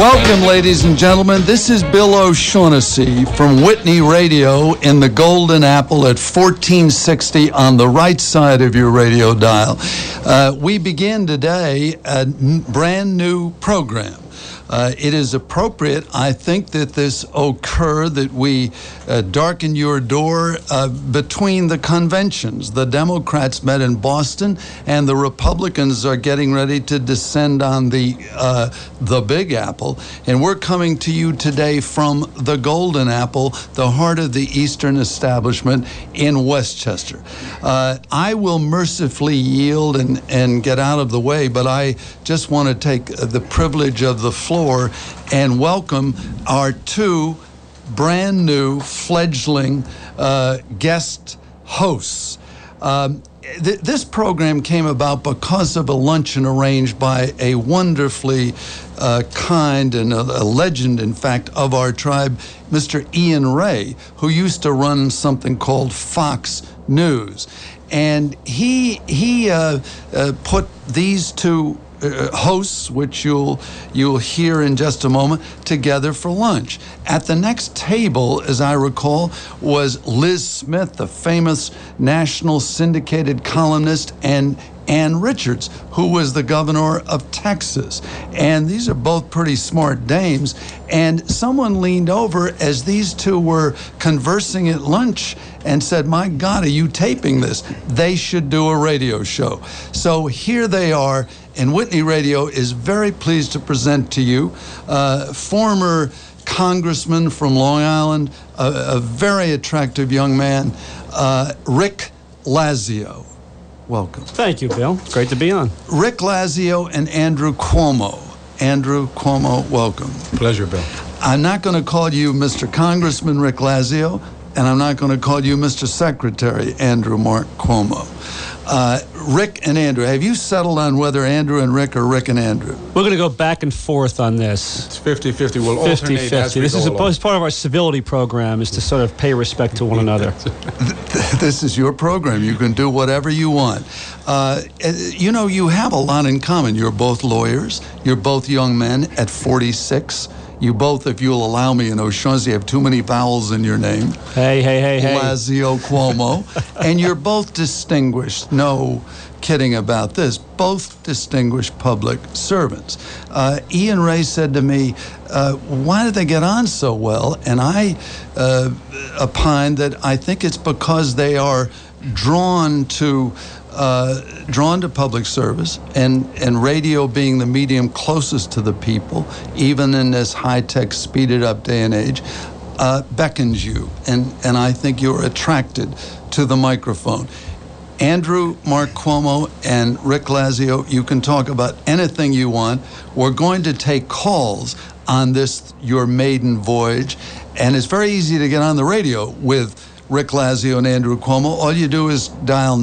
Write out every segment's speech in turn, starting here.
Welcome, ladies and gentlemen. This is Bill O'Shaughnessy from Whitney Radio in the Golden Apple at 1460 on the right side of your radio dial. We begin today a brand new program. It is appropriate, I think, that this occur, that we darken your door between the conventions. The Democrats met in Boston, and the Republicans are getting ready to descend on the Big Apple. And we're coming to you today from the Golden Apple, the heart of the Eastern establishment in Westchester. I will mercifully yield and get out of the way, but I just want to take the privilege of the floor and welcome our two brand new fledgling guest hosts. This program came about because of a luncheon arranged by a wonderfully kind and a legend, in fact, of our tribe, Mr. Ian Ray, who used to run something called Fox News. And he put these two hosts, which you'll hear in just a moment, together for lunch. At the next table, as I recall, was Liz Smith, the famous national syndicated columnist, and Ann Richards, who was the governor of Texas. And these are both pretty smart dames. And someone leaned over as these two were conversing at lunch and said, "My God, are you taping this? They should do a radio show." So here they are, and Whitney Radio is very pleased to present to you former congressman from Long Island, a very attractive young man, Rick Lazio. Welcome. Thank you, Bill. Great to be on. Rick Lazio and Andrew Cuomo. Andrew Cuomo, welcome. Pleasure, Bill. I'm not going to call you Mr. Congressman Rick Lazio, and I'm not going to call you Mr. Secretary Andrew Mark Cuomo. Rick and Andrew, have you settled on whether Andrew and Rick or Rick and Andrew? We're going to go back and forth on this. It's 50-50. We'll alternate as we This is go along. part of our civility program, is to sort of pay respect to one another. This is your program. You can do whatever you want. You know, you have a lot in common. You're both lawyers. You're both young men at 46. You both, if you'll allow me, in O'Shaughnessy, have too many vowels in your name. Hey. Lazio, Cuomo. And you're both distinguished, no kidding about this, both distinguished public servants. Ian Ray said to me, why did they get on so well? And I opined that I think it's because they are drawn to public service, and radio being the medium closest to the people, even in this high-tech, speeded-up day and age, beckons you, and I think you're attracted to the microphone. Andrew Mark Cuomo and Rick Lazio, you can talk about anything you want. We're going to take calls on this, your maiden voyage, and it's very easy to get on the radio with Rick Lazio and Andrew Cuomo. All you do is dial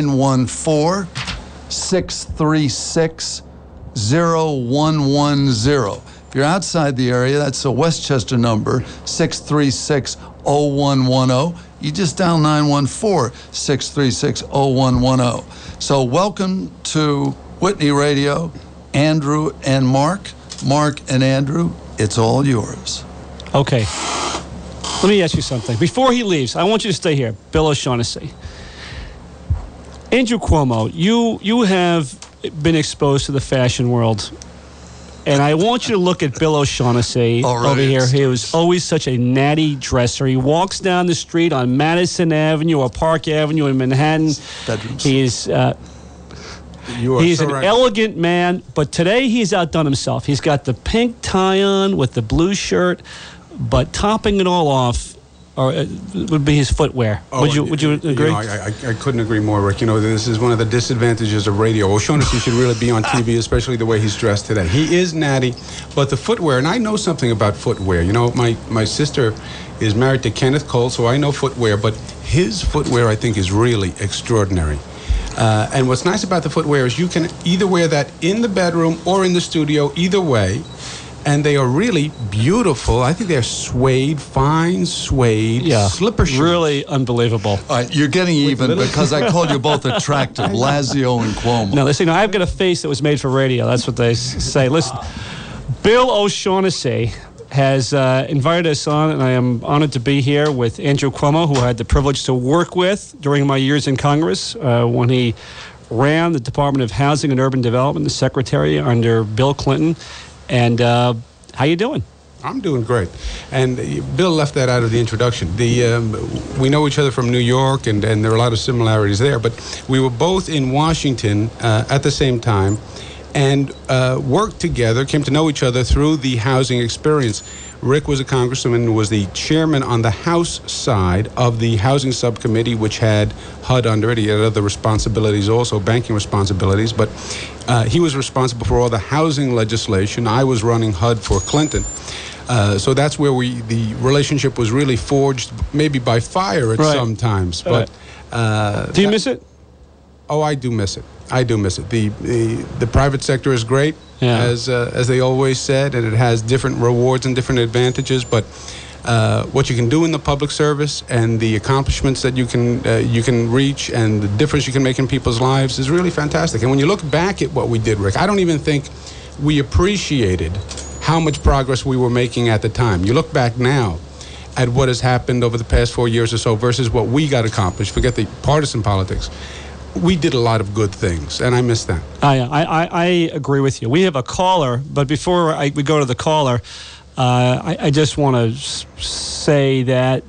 914-636-0110. If you're outside the area, that's a Westchester number, 636-0110. You just dial 914-636-0110. So welcome to Whitney Radio, Andrew and Mark. Mark and Andrew, it's all yours. Okay. Let me ask you something. Before he leaves, I want you to stay here. Bill O'Shaughnessy. Andrew Cuomo, you have been exposed to the fashion world. And I want you to look at Bill O'Shaughnessy over here. He was always such a natty dresser. He walks down the street on Madison Avenue or Park Avenue in Manhattan. He's an elegant man, but today he's outdone himself. He's got the pink tie on with the blue shirt, but topping it all off would be his footwear. Would you agree? I couldn't agree more, Rick. You know, this is one of the disadvantages of radio. O'Shaughnessy should really be on TV, especially the way he's dressed today. He is natty, but the footwear, and I know something about footwear. You know, my sister is married to Kenneth Cole, so I know footwear, but his footwear, I think, is really extraordinary. And what's nice about the footwear is you can either wear that in the bedroom or in the studio, either way. And they are really beautiful. I think they're suede, fine suede, slipper shoes. Really unbelievable. All right, you're getting even because I called you both attractive, Lazio and Cuomo. No, listen, I've got a face that was made for radio. That's what they say. Listen, Bill O'Shaughnessy has invited us on, and I am honored to be here with Andrew Cuomo, who I had the privilege to work with during my years in Congress when he ran the Department of Housing and Urban Development, the secretary under Bill Clinton. And how you doing? I'm doing great. And Bill left that out of the introduction. We know each other from New York, and there are a lot of similarities there. But we were both in Washington at the same time and worked together, came to know each other through the housing experience. Rick was a congressman, was the chairman on the House side of the Housing Subcommittee, which had HUD under it. He had other responsibilities also, banking responsibilities, but he was responsible for all the housing legislation. I was running HUD for Clinton. So that's where the relationship was really forged, maybe by fire at some times. But do you miss it? Oh, I do miss it. I do miss it. The private sector is great, as they always said, and it has different rewards and different advantages. But what you can do in the public service and the accomplishments that you can reach and the difference you can make in people's lives is really fantastic. And when you look back at what we did, Rick, I don't even think we appreciated how much progress we were making at the time. You look back now at what has happened over the past 4 years or so versus what we got accomplished. Forget the partisan politics. We did a lot of good things, and I miss that. I agree with you. We have a caller, but before we go to the caller, I just want to say that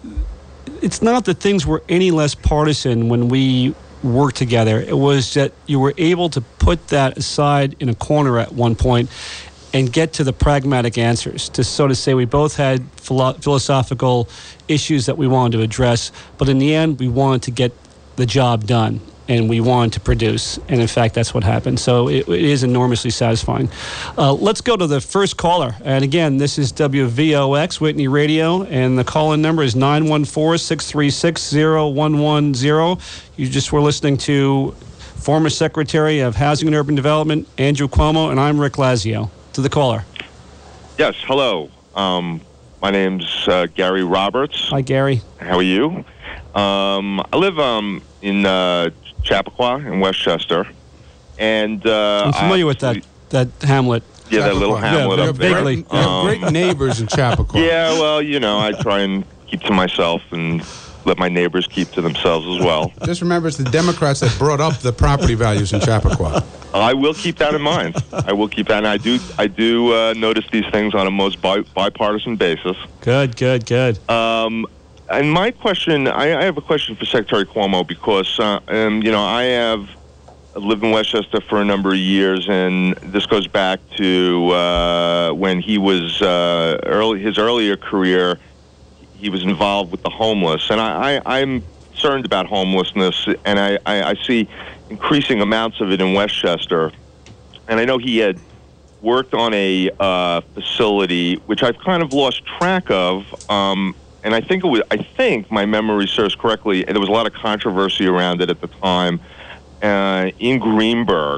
it's not that things were any less partisan when we worked together. It was that you were able to put that aside in a corner at one point and get to the pragmatic answers. To so to say, we both had philosophical issues that we wanted to address, but in the end, we wanted to get the job done. And we wanted to produce. And in fact, that's what happened. So it is enormously satisfying. Let's go to the first caller. And again, this is WVOX, Whitney Radio. And the call-in number is 914-636-0110. You just were listening to former Secretary of Housing and Urban Development, Andrew Cuomo, and I'm Rick Lazio. To the caller. Yes, hello. My name's Gary Roberts. Hi, Gary. How are you? I live in Chappaqua in Westchester, and I'm familiar with that hamlet. Yeah, that little hamlet up there. Great neighbors in Chappaqua. Yeah, well, I try and keep to myself and let my neighbors keep to themselves as well. Just remember, it's the Democrats that brought up the property values in Chappaqua. I will keep that in mind. I will keep that, and I do notice these things on a most bipartisan basis. Good. And my question, I have a question for Secretary Cuomo because, I have lived in Westchester for a number of years, and this goes back to when he was his earlier career. He was involved with the homeless, and I'm concerned about homelessness, and I see increasing amounts of it in Westchester. And I know he had worked on a facility which I've kind of lost track of. And I think my memory serves correctly, there was a lot of controversy around it at the time in Greenburgh.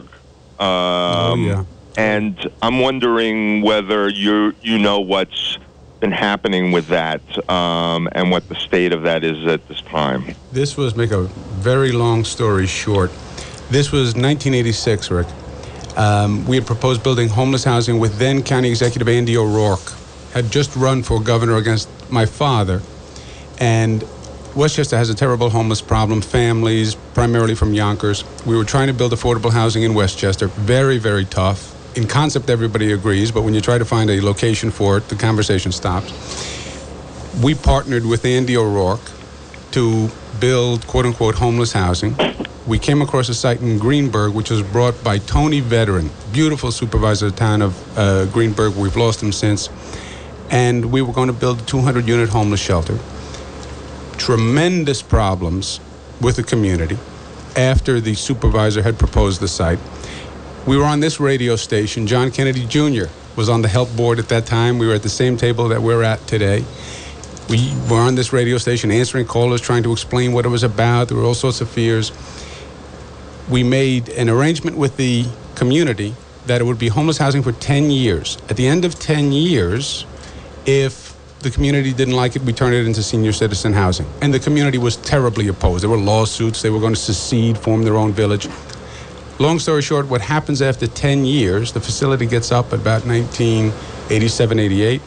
And I'm wondering whether you know what's been happening with that and what the state of that is at this time. This was, make a very long story short, this was 1986, Rick. We had proposed building homeless housing with then County Executive Andy O'Rourke. Had just run for governor against my father, and Westchester has a terrible homeless problem, families, primarily from Yonkers. We were trying to build affordable housing in Westchester, very, very tough. In concept, everybody agrees, but when you try to find a location for it, the conversation stops. We partnered with Andy O'Rourke to build, quote-unquote, homeless housing. We came across a site in Greenburgh, which was brought by Tony Veteran, beautiful supervisor of the town of Greenburgh. We've lost him since. And we were going to build a 200-unit homeless shelter. Tremendous problems with the community after the supervisor had proposed the site. We were on this radio station. John Kennedy Jr. was on the help board at that time. We were at the same table that we're at today. We were on this radio station answering callers, trying to explain what it was about. There were all sorts of fears. We made an arrangement with the community that it would be homeless housing for 10 years. At the end of 10 years, if the community didn't like it, we turned it into senior citizen housing. And the community was terribly opposed. There were lawsuits. They were going to secede, form their own village. Long story short, what happens after 10 years, the facility gets up at about 1987, 88.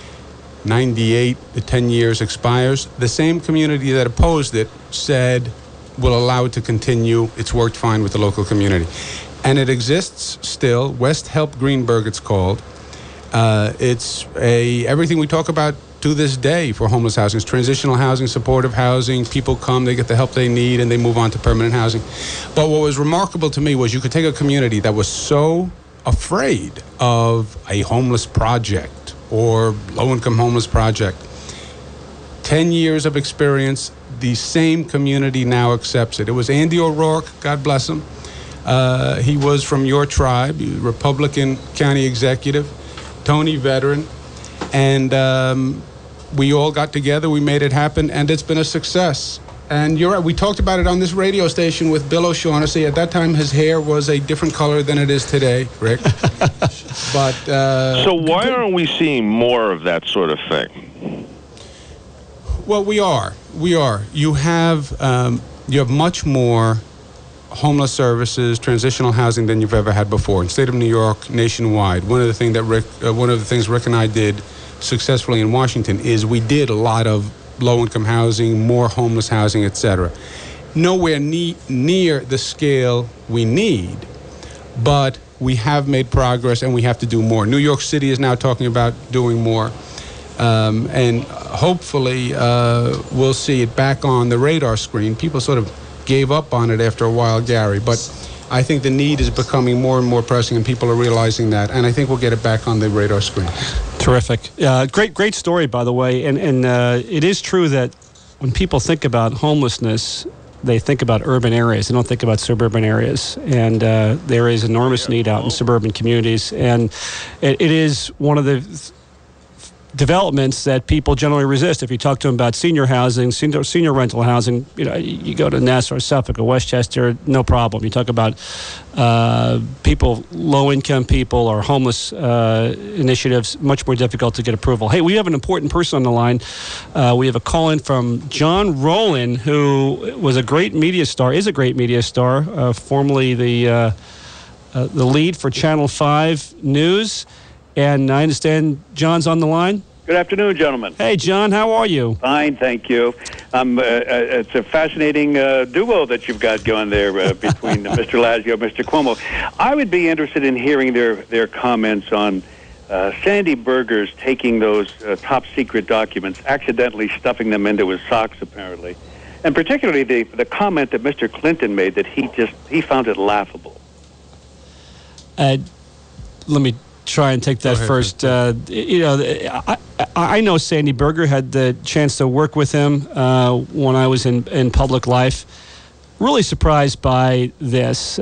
98, the 10 years expires. The same community that opposed it said, we'll allow it to continue. It's worked fine with the local community. And it exists still. West Help Greenberg, it's called. It's everything we talk about to this day for homeless housing. It's transitional housing, supportive housing. People come, they get the help they need, and they move on to permanent housing. But what was remarkable to me was you could take a community that was so afraid of a homeless project or low-income homeless project. 10 years of experience, the same community now accepts it. It was Andy O'Rourke, God bless him. He was from your tribe, Republican county executive, Tony veteran, and we all got together, we made it happen, and it's been a success. And you're right, we talked about it on this radio station with Bill O'Shaughnessy. At that time, his hair was a different color than it is today, Rick. But so why aren't we seeing more of that sort of thing? Well, we are. You have much more homeless services, transitional housing than you've ever had before. In the state of New York, nationwide. One of the things Rick and I did successfully in Washington is we did a lot of low-income housing, more homeless housing, etc. Nowhere near the scale we need, but we have made progress and we have to do more. New York City is now talking about doing more, and hopefully we'll see it back on the radar screen. People sort of gave up on it after a while, Gary, but I think the need is becoming more and more pressing, and people are realizing that, and I think we'll get it back on the radar screen. Terrific. Great story, by the way. And it is true that when people think about homelessness, they think about urban areas. They don't think about suburban areas. And there is enormous need out in suburban communities. And it is one of the developments that people generally resist. If you talk to them about senior housing, senior rental housing, you go to Nassau, Suffolk, or Westchester, no problem. You talk about people, low-income people or homeless initiatives, much more difficult to get approval. Hey, we have an important person on the line. We have a call-in from John Rowland, who was a great media star, formerly the lead for Channel 5 News. And I understand John's on the line. Good afternoon, gentlemen. Hey, John, how are you? Fine, thank you. It's a fascinating duo that you've got going there between Mr. Lazio and Mr. Cuomo. I would be interested in hearing their comments on Sandy Berger's taking those top-secret documents, accidentally stuffing them into his socks, apparently, and particularly the comment that Mr. Clinton made that he found it laughable. Let me try and take that first. I know Sandy Berger, had the chance to work with him when I was in public life. Really surprised by this.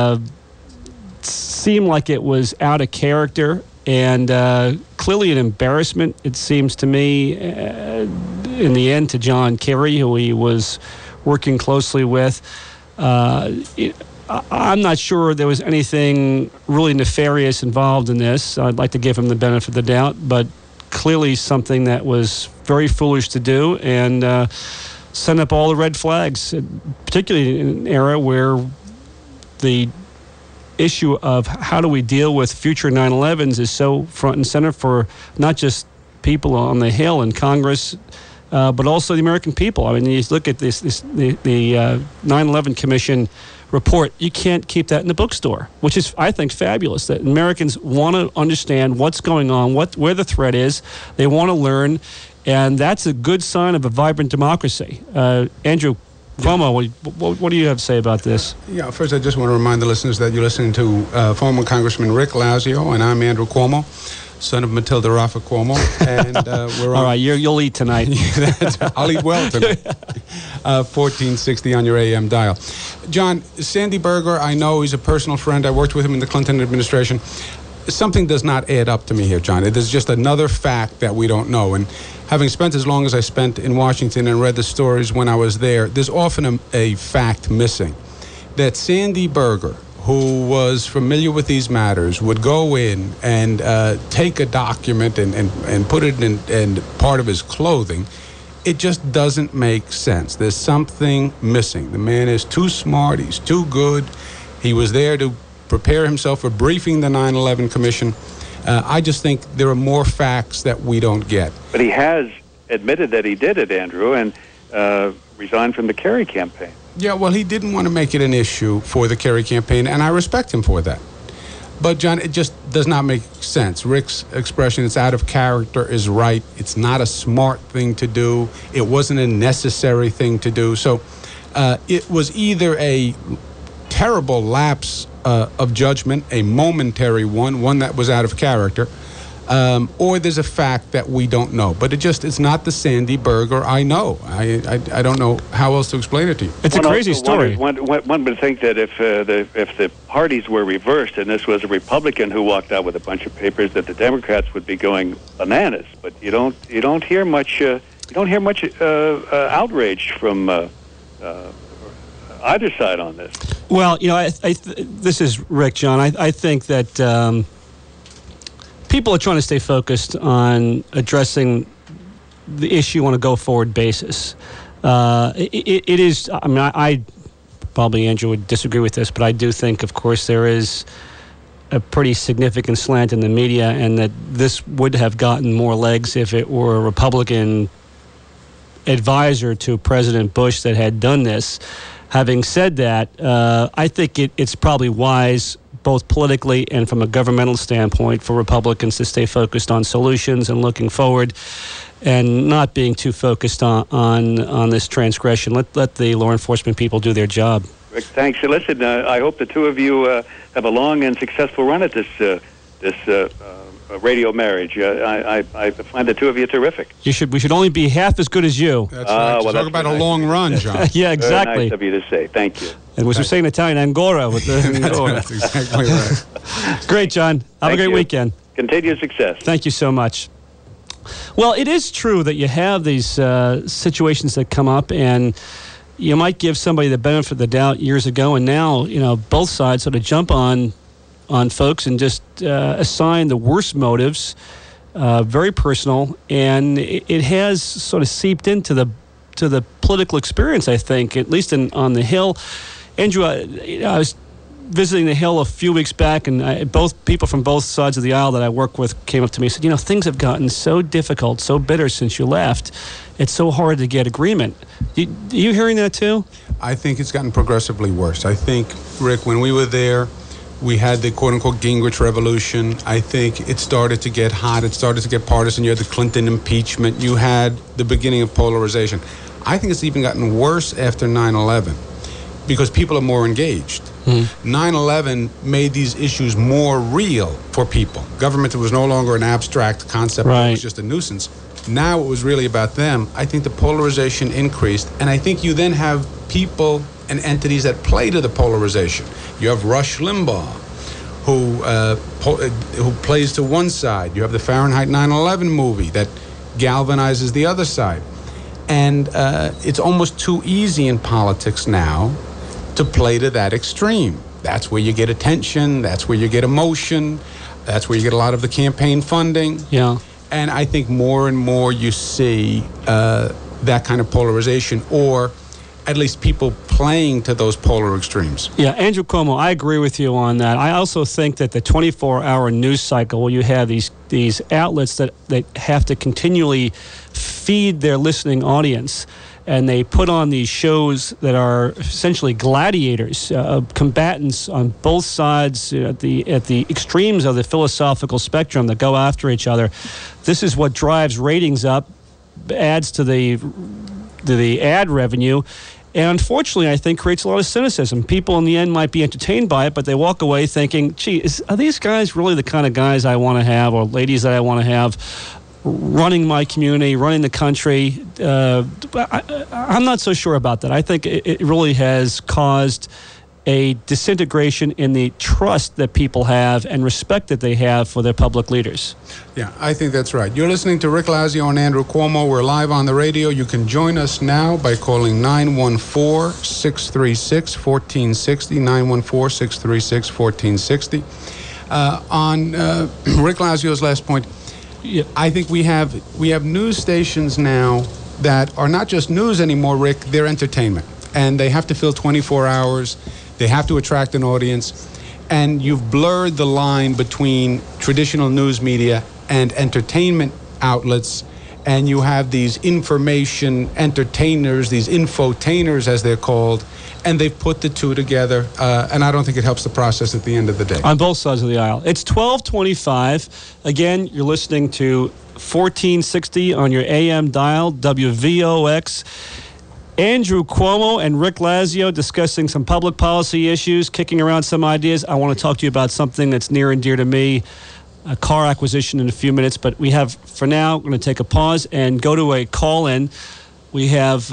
Seemed like it was out of character and clearly an embarrassment, it seems to me, in the end, to John Kerry, who he was working closely with. I'm not sure there was anything really nefarious involved in this. I'd like to give him the benefit of the doubt, but clearly something that was very foolish to do and sent up all the red flags, particularly in an era where the issue of how do we deal with future 9/11s is so front and center for not just people on the Hill in Congress, but also the American people. I mean, you look at the 9/11 Commission report, you can't keep that in the bookstore, which is, I think, fabulous. That Americans want to understand what's going on, where the threat is. They want to learn, and that's a good sign of a vibrant democracy. Andrew Cuomo, what do you have to say about this? Yeah, first I just want to remind the listeners that you're listening to former Congressman Rick Lazio, and I'm Andrew Cuomo, son of Matilda Rafa Cuomo, and we're all right. You'll eat tonight. I'll eat well tonight. 1460 on your AM dial. John, Sandy Berger, I know he's a personal friend. I worked with him in the Clinton administration. Something does not add up to me here, John. It is just another fact that we don't know. And having spent as long as I spent in Washington and read the stories when I was there, there's often a fact missing. That Sandy Berger, who was familiar with these matters, would go in and take a document and put it in part of his clothing. It just doesn't make sense. There's something missing. The man is too smart. He's too good. He was there to prepare himself for briefing the 9/11 Commission. I just think there are more facts that we don't get. But he has admitted that he did it, Andrew, and resigned from the Kerry campaign. Yeah, well, he didn't want to make it an issue for the Kerry campaign, and I respect him for that. But, John, it just does not make sense. Rick's expression, it's out of character, is right. It's not a smart thing to do. It wasn't a necessary thing to do. So it was either a terrible lapse of judgment, a momentary one that was out of character, or there's a fact that we don't know. But it's not the Sandy Berger I know. I don't know how else to explain it to you. It's a crazy story. One would think that if the parties were reversed and this was a Republican who walked out with a bunch of papers, that the Democrats would be going bananas. But you don't hear much outrage from either side on this. Well, this is Rick, John. I think that people are trying to stay focused on addressing the issue on a go-forward basis. It is, I mean, I probably, Andrew, would disagree with this, but I do think, of course, there is a pretty significant slant in the media, and that this would have gotten more legs if it were a Republican advisor to President Bush that had done this. Having said that, I think it's probably wise, both politically and from a governmental standpoint, for Republicans to stay focused on solutions and looking forward, and not being too focused on this transgression. Let the law enforcement people do their job. Rick, thanks. Listen, I hope the two of you have a long and successful run at this radio marriage. I find the two of you terrific. We should only be half as good as you. That's right. Well, talk about a long run, John. Yeah, exactly. Very nice of you to say. Thank you. And we should say in Italian, Angora. With the Angora. That's exactly right. Great, John. Have a great weekend. Continued success. Thank you so much. Well, it is true that you have these situations that come up, and you might give somebody the benefit of the doubt years ago, and now, both sides sort of jump on folks and just assign the worst motives, very personal, and it has sort of seeped into the political experience, I think, at least on the Hill. Andrew, I was visiting the Hill a few weeks back, and both people from both sides of the aisle that I work with came up to me and said, things have gotten so difficult, so bitter since you left. It's so hard to get agreement. Are you hearing that too? I think it's gotten progressively worse. I think, Rick, when we were there, we had the quote-unquote Gingrich revolution. I think it started to get hot. It started to get partisan. You had the Clinton impeachment. You had the beginning of polarization. I think it's even gotten worse after 9/11 because people are more engaged. 9/11 made these issues more real for people. Government was no longer an abstract concept. Right. It was just a nuisance. Now it was really about them. I think the polarization increased, and I think you then have people and entities that play to the polarization. You have Rush Limbaugh, who plays to one side. You have the Fahrenheit 9/11 movie that galvanizes the other side. And it's almost too easy in politics now to play to that extreme. That's where you get attention. That's where you get emotion. That's where you get a lot of the campaign funding. Yeah. And I think more and more you see that kind of polarization, or at least people playing to those polar extremes. Yeah, Andrew Cuomo, I agree with you on that. I also think that the 24-hour news cycle, where you have these outlets that have to continually feed their listening audience, and they put on these shows that are essentially gladiators, combatants on both sides at the extremes of the philosophical spectrum that go after each other. This is what drives ratings up, adds to the ad revenue, and unfortunately, I think creates a lot of cynicism. People in the end might be entertained by it, but they walk away thinking, gee, are these guys really the kind of guys I want to have, or ladies that I want to have, running my community, running the country? I'm not so sure about that. I think it really has caused a disintegration in the trust that people have and respect that they have for their public leaders. Yeah, I think that's right. You're listening to Rick Lazio and Andrew Cuomo. We're live on the radio. You can join us now by calling 914-636-1460, 914-636-1460. On Rick Lazio's last point, yeah. I think we have news stations now that are not just news anymore, Rick, they're entertainment. and they have to fill 24 hours. They have to attract an audience. And you've blurred the line between traditional news media and entertainment outlets, and you have these information entertainers, these infotainers as they're called, and they've put the two together, and I don't think it helps the process at the end of the day. On both sides of the aisle. It's 12:25. Again, you're listening to 1460 on your AM dial, WVOX. Andrew Cuomo and Rick Lazio discussing some public policy issues, kicking around some ideas. I want to talk to you about something that's near and dear to me, a car acquisition in a few minutes. But we have, for now, we're going to take a pause and go to a call-in. We have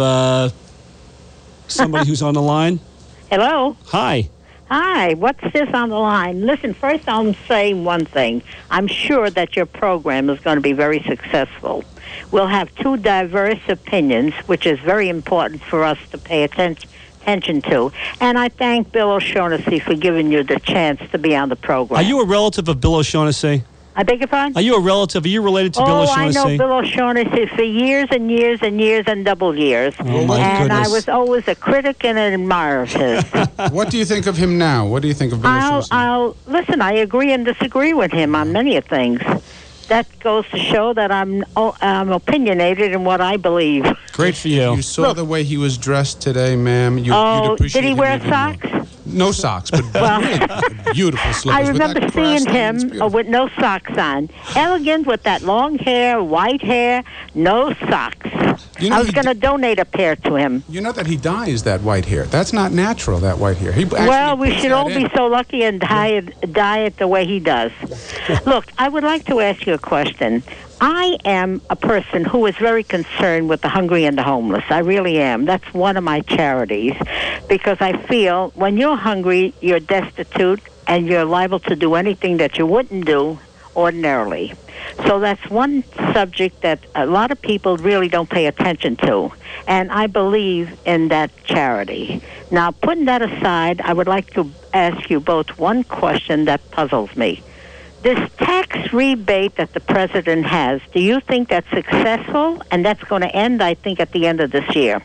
somebody who's on the line. Hello. Hi. Hi. What's this on the line? Listen, first I'll say one thing. I'm sure that your program is going to be very successful. We'll have two diverse opinions, which is very important for us to pay attention to. And I thank Bill O'Shaughnessy for giving you the chance to be on the program. Are you a relative of Bill O'Shaughnessy? I beg your pardon? Are you a relative? Are you related to Bill O'Shaughnessy? I know Bill O'Shaughnessy for years and years and years and double years. Oh, my and goodness. I was always a critic and an admirer of his. What do you think of him now? What do you think of Bill O'Shaughnessy? Listen, I agree and disagree with him on many of things. That goes to show that I'm opinionated in what I believe. Great for you. You saw the way he was dressed today, ma'am. You'd appreciate did he him wear even socks? more. No socks, but beautiful slippers. I With remember that seeing cross line, it's him beautiful. with no socks on. Elegant with that long hair, white hair, no socks. You know, I was going to donate a pair to him. You know that he dyes that white hair. That's not natural, that white hair. Well, we should all be so lucky and dye it the way he does. Look, I would like to ask you a question. I am a person who is very concerned with the hungry and the homeless. I really am. That's one of my charities because I feel when you're hungry, you're destitute and you're liable to do anything that you wouldn't do ordinarily. So that's one subject that a lot of people really don't pay attention to. And I believe in that charity. Now, putting that aside, I would like to ask you both one question that puzzles me. This tax rebate that the president has, do you think that's successful? And that's going to end, I think, at the end of this year.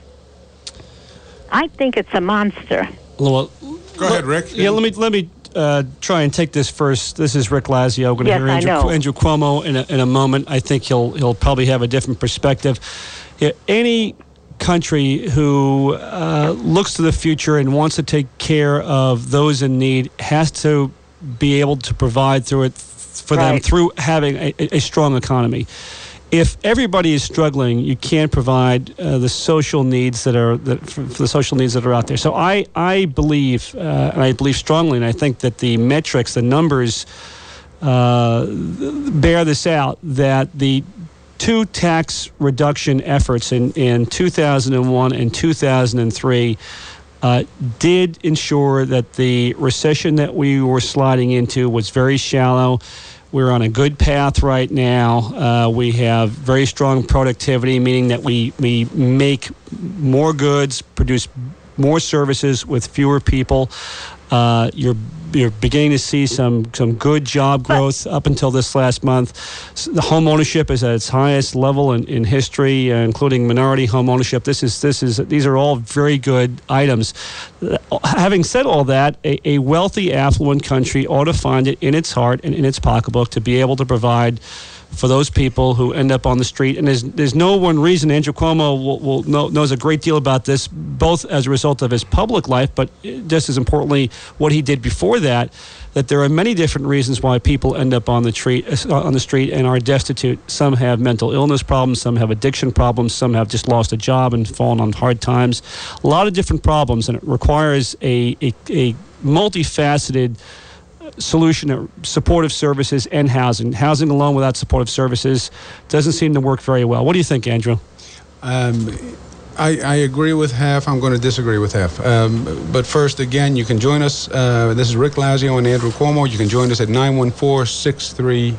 I think it's a monster. Well, go ahead, Rick. Yeah, let me try and take this first. This is Rick Lazio. We're going to hear Andrew Cuomo in a moment. I think he'll probably have a different perspective. Yeah, any country who looks to the future and wants to take care of those in need has to be able to provide through it for them through having a strong economy. If everybody is struggling, you can't provide the social needs for the social needs that are out there. So I believe, and I believe strongly, and I think that the metrics, the numbers, bear this out, that the two tax reduction efforts in 2001 and 2003 did ensure that the recession that we were sliding into was very shallow. We're on a good path right now. We have very strong productivity, meaning that we make more goods, produce more services with fewer people. You're beginning to see some good job growth up until this last month. The home ownership is at its highest level in history, including minority home ownership. These are all very good items. Having said all that, a wealthy, affluent country ought to find it in its heart and in its pocketbook to be able to provide for those people who end up on the street. And there's no one reason. Andrew Cuomo knows a great deal about this, both as a result of his public life, but just as importantly, what he did before that there are many different reasons why people end up on the street and are destitute. Some have mental illness problems, some have addiction problems, some have just lost a job and fallen on hard times. A lot of different problems, and it requires a multifaceted solution of supportive services and housing. Housing alone without supportive services doesn't seem to work very well. What do you think, Andrew? I agree with half. I'm going to disagree with half. But first, again, you can join us. This is Rick Lazio and Andrew Cuomo. You can join us at 914-636-0110.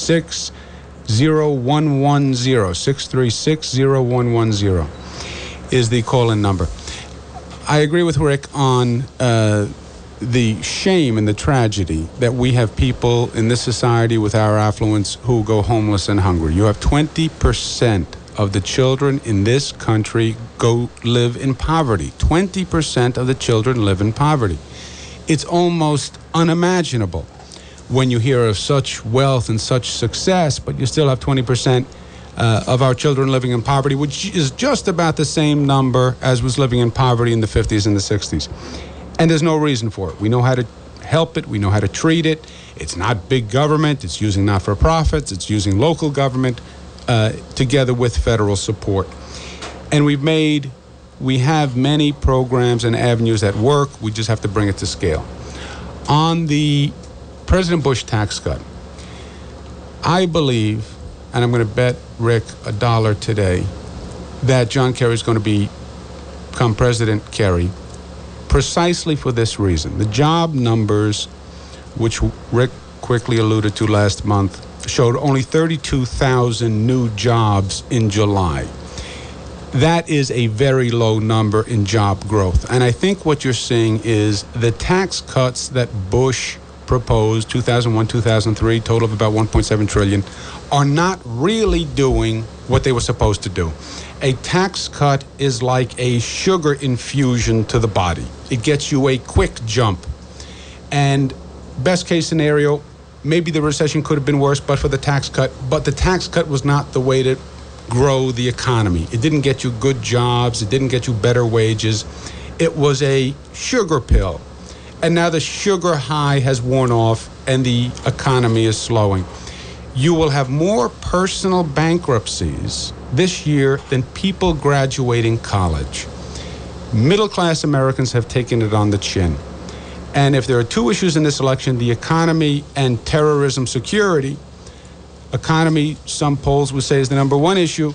636-0110 is the call-in number. I agree with Rick on the shame and the tragedy that we have people in this society with our affluence who go homeless and hungry. You have 20% of the children in this country live in poverty. 20% of the children live in poverty. It's almost unimaginable when you hear of such wealth and such success, but you still have 20% of our children living in poverty, which is just about the same number as was living in poverty in the 50s and the 60s. And there's no reason for it. We know how to help it. We know how to treat it. It's not big government. It's using not-for-profits. It's using local government together with federal support. And we have many programs and avenues that work. We just have to bring it to scale. On the President Bush tax cut, I believe, and I'm going to bet Rick $1 today, that John Kerry is going to become President Kerry precisely for this reason. The job numbers, which Rick quickly alluded to last month, showed only 32,000 new jobs in July. That is a very low number in job growth. And I think what you're seeing is the tax cuts that Bush proposed, 2001, 2003, total of about $1.7 trillion, are not really doing what they were supposed to do. A tax cut is like a sugar infusion to the body. It gets you a quick jump. And best case scenario, maybe the recession could have been worse but for the tax cut, but the tax cut was not the way to grow the economy. It didn't get you good jobs. It didn't get you better wages. It was a sugar pill. And now the sugar high has worn off and the economy is slowing. You will have more personal bankruptcies this year than people graduating college. Middle-class Americans have taken it on the chin. And if there are two issues in this election, the economy and terrorism security, economy, some polls would say, is the number one issue.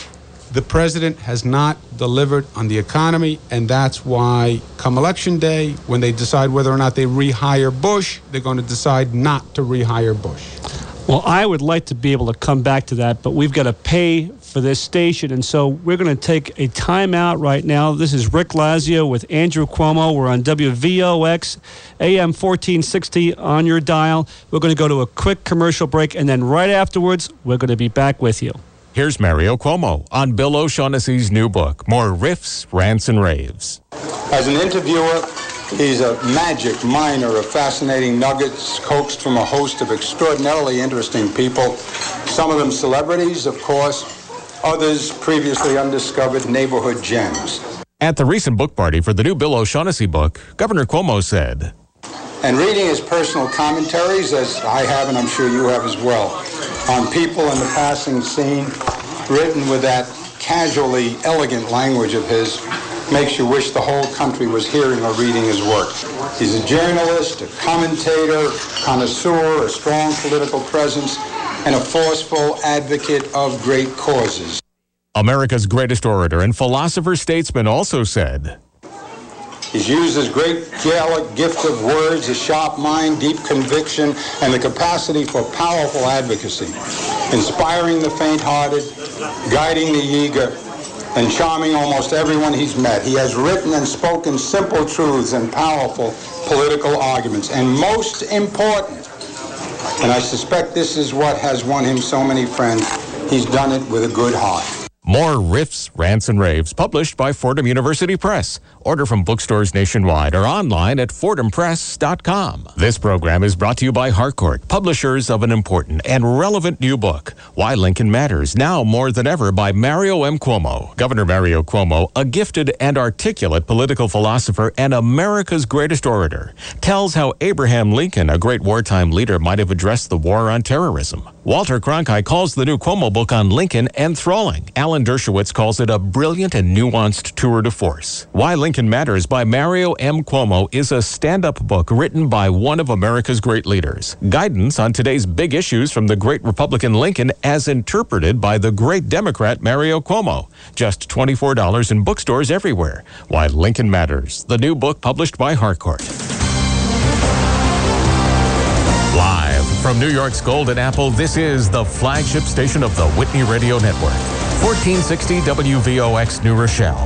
The president has not delivered on the economy, and that's why come Election Day, when they decide whether or not they rehire Bush, they're going to decide not to rehire Bush. Well, I would like to be able to come back to that, but we've got to pay for this station, and so we're going to take a timeout right now. This is Rick Lazio with Andrew Cuomo. We're on WVOX, AM 1460 on your dial. We're going to go to a quick commercial break, and then right afterwards, we're going to be back with you. Here's Mario Cuomo on Bill O'Shaughnessy's new book, More Riffs, Rants, and Raves. As an interviewer, he's a magic miner of fascinating nuggets coaxed from a host of extraordinarily interesting people, some of them celebrities, of course, others previously undiscovered neighborhood gems. At the recent book party for the new Bill O'Shaughnessy book, Governor Cuomo said, and reading his personal commentaries, as I have and I'm sure you have as well, on people in the passing scene, written with that casually elegant language of his, makes you wish the whole country was hearing or reading his work. He's a journalist, a commentator, connoisseur, a strong political presence, and a forceful advocate of great causes. America's greatest orator and philosopher-statesman also said, he's used his great Gaelic gift of words, a sharp mind, deep conviction, and the capacity for powerful advocacy, inspiring the faint-hearted, guiding the eager, and charming almost everyone he's met. He has written and spoken simple truths and powerful political arguments. And most important, and I suspect this is what has won him so many friends, he's done it with a good heart. More Riffs, Rants, and Raves, published by Fordham University Press. Order from bookstores nationwide or online at fordhampress.com. This program is brought to you by Harcourt, publishers of an important and relevant new book, Why Lincoln Matters, now more than ever, by Mario M. Cuomo. Governor Mario Cuomo, a gifted and articulate political philosopher and America's greatest orator, tells how Abraham Lincoln, a great wartime leader, might have addressed the war on terrorism. Walter Cronkite calls the new Cuomo book on Lincoln enthralling. Alan Dershowitz calls it a brilliant and nuanced tour de force. Why Lincoln Matters by Mario M. Cuomo is a stand-up book written by one of America's great leaders. Guidance on today's big issues from the great Republican Lincoln as interpreted by the great Democrat Mario Cuomo. Just $24 in bookstores everywhere. Why Lincoln Matters, the new book published by Harcourt. Live from New York's Golden Apple, this is the flagship station of the Whitney Radio Network. 1460 WVOX New Rochelle.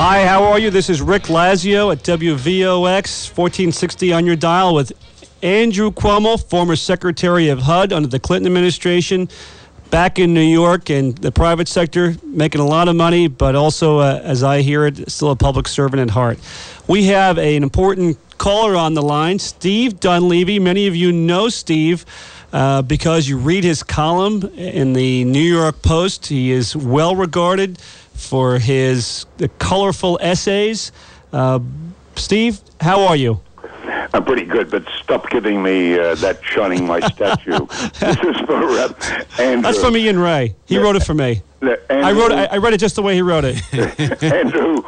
Hi, how are you? This is Rick Lazio at WVOX 1460 on your dial with Andrew Cuomo, former Secretary of HUD under the Clinton administration, back in New York in the private sector, making a lot of money, but also, as I hear it, still a public servant at heart. We have an important caller on the line, Steve Dunleavy. Many of you know Steve because you read his column in the New York Post. He is well regarded for his colorful essays. Steve, how are you? I'm pretty good, but stop giving me that shining my statue. This is for Andrew. That's from Ian Ray. He wrote it for me. Andrew, I read it just the way he wrote it. Andrew,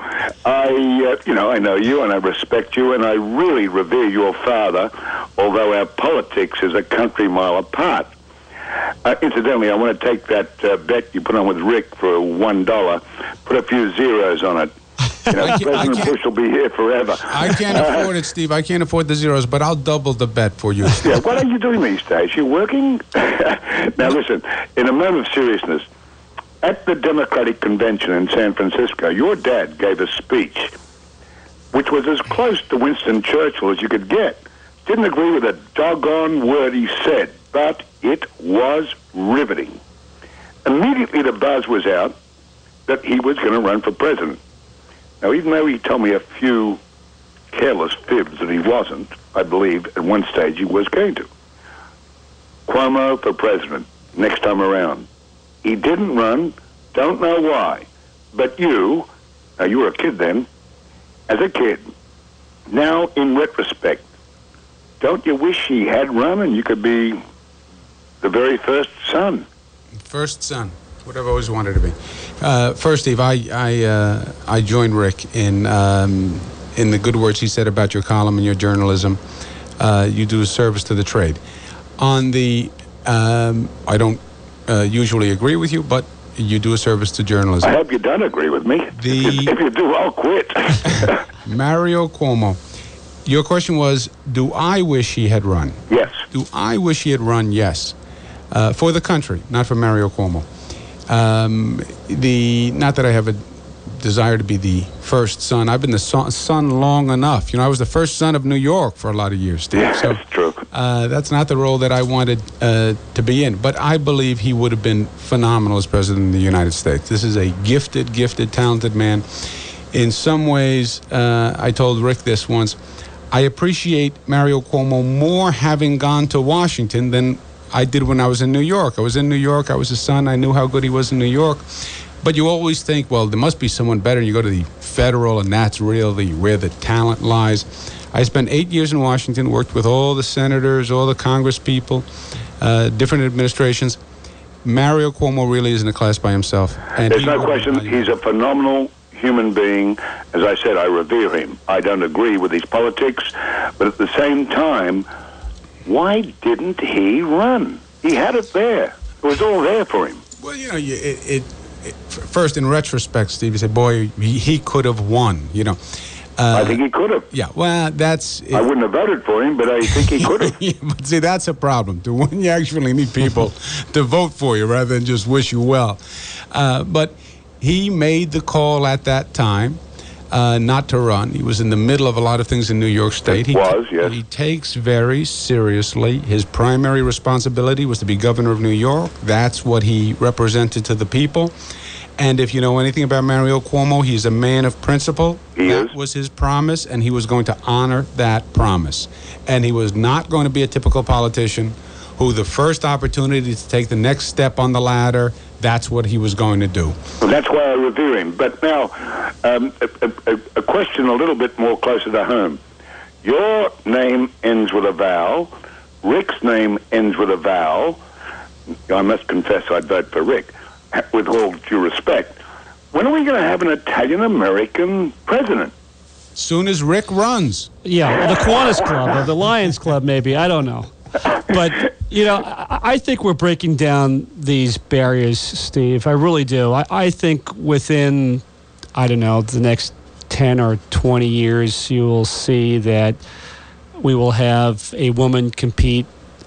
I know you and I respect you, and I really revere your father, although our politics is a country mile apart. Incidentally, I want to take that bet you put on with Rick for $1, put a few zeros on it. President Bush will be here forever. I can't afford it, Steve. I can't afford the zeros, but I'll double the bet for you. Yeah, what are you doing these days? You working? Now, listen, in a moment of seriousness, at the Democratic Convention in San Francisco, your dad gave a speech which was as close to Winston Churchill as you could get. Didn't agree with a doggone word he said, but it was riveting. Immediately the buzz was out that he was going to run for president. Now, even though he told me a few careless fibs that he wasn't, I believe at one stage he was going to. Cuomo for president next time around. He didn't run, don't know why. But you were a kid then, as a kid, now in retrospect, don't you wish he had run and you could be the very first son? First son. What I've always wanted to be. First, Steve, I joined Rick in the good words he said about your column and your journalism. You do a service to the trade. On the, I don't usually agree with you, but you do a service to journalism. I hope you don't agree with me. If you do, I'll quit. Mario Cuomo. Your question was, do I wish he had run? Yes. Do I wish he had run? Yes. For the country, not for Mario Cuomo. Not that I have a desire to be the first son. I've been the son long enough. I was the first son of New York for a lot of years, Steve. Yeah, that's true. That's not the role that I wanted to be in. But I believe he would have been phenomenal as president of the United States. This is a gifted, talented man. In some ways, I told Rick this once, I appreciate Mario Cuomo more having gone to Washington than I did when I was in New York. I was in New York. I was his son. I knew how good he was in New York. But you always think, well, there must be someone better. And you go to the federal, and that's really where the talent lies. I spent 8 years in Washington, worked with all the senators, all the Congress people, different administrations. Mario Cuomo really is in a class by himself. And there's no question he's a phenomenal human being. As I said, I revere him. I don't agree with his politics, but at the same time, why didn't he run? He had it there. It was all there for him. Well, first, in retrospect, Steve, you say, boy, he could have won, I think he could have. Yeah, well, that's... I wouldn't have voted for him, but I think he could have. Yeah, but see, that's a problem. To win, you actually need people to vote for you rather than just wish you well. But he made the call at that time not to run. He was in the middle of a lot of things in New York State. Yes. He takes very seriously. His primary responsibility was to be governor of New York. That's what he represented to the people. And if you know anything about Mario Cuomo, he's a man of principle. That was his promise, and he was going to honor that promise. And he was not going to be a typical politician who the first opportunity to take the next step on the ladder, that's what he was going to do. Well, that's why I revere him. But now, a question a little bit more closer to home. Your name ends with a vowel. Rick's name ends with a vowel. I must confess I'd vote for Rick, with all due respect. When are we going to have an Italian-American president? Soon as Rick runs. Yeah, the Kiwanis Club or the Lions Club, maybe. I don't know. But, I think we're breaking down these barriers, Steve. I really do. I think within, the next 10 or 20 years, you will see that we will have a woman compete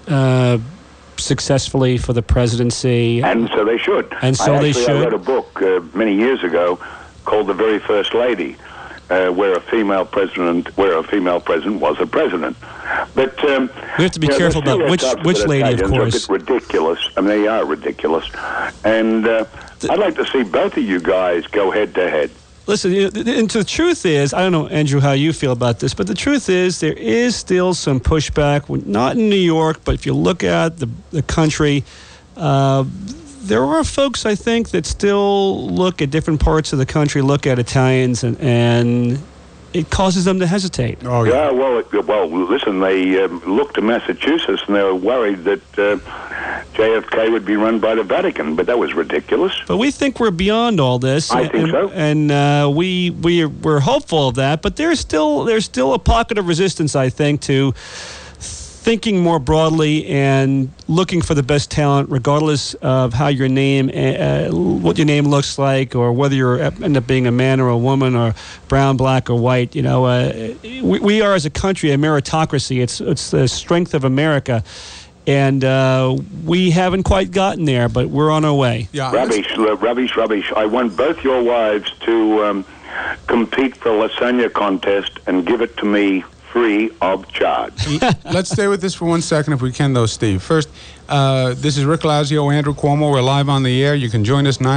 successfully for the presidency. And so they should. And so they should. I read a book many years ago called The Very First Lady. where a female president was a president. But we have to be careful about which lady, of course. Look, it's ridiculous. I mean, they are ridiculous. And I'd like to see both of you guys go head to head. Listen, and the truth is, I don't know, Andrew, how you feel about this, but the truth is there is still some pushback, not in New York, but if you look at the country, there are folks, I think, that still look at different parts of the country, look at Italians, and it causes them to hesitate. Oh, yeah. Well, listen, they looked to Massachusetts, and they were worried that JFK would be run by the Vatican, but that was ridiculous. But we think we're beyond all this. I think so. And we're hopeful of that, but there's still a pocket of resistance, I think, to thinking more broadly and looking for the best talent, regardless of how your name, what your name looks like, or whether you end up being a man or a woman, or brown, black, or white. You know, we are as a country a meritocracy. It's the strength of America, and we haven't quite gotten there, but we're on our way. Yeah, rubbish. I want both your wives to compete for a lasagna contest and give it to me free of charge. Let's stay with this for 1 second if we can, though, Steve. First, this is Rick Lazio, Andrew Cuomo. We're live on the air. You can join us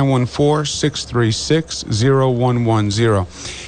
914-636-0110.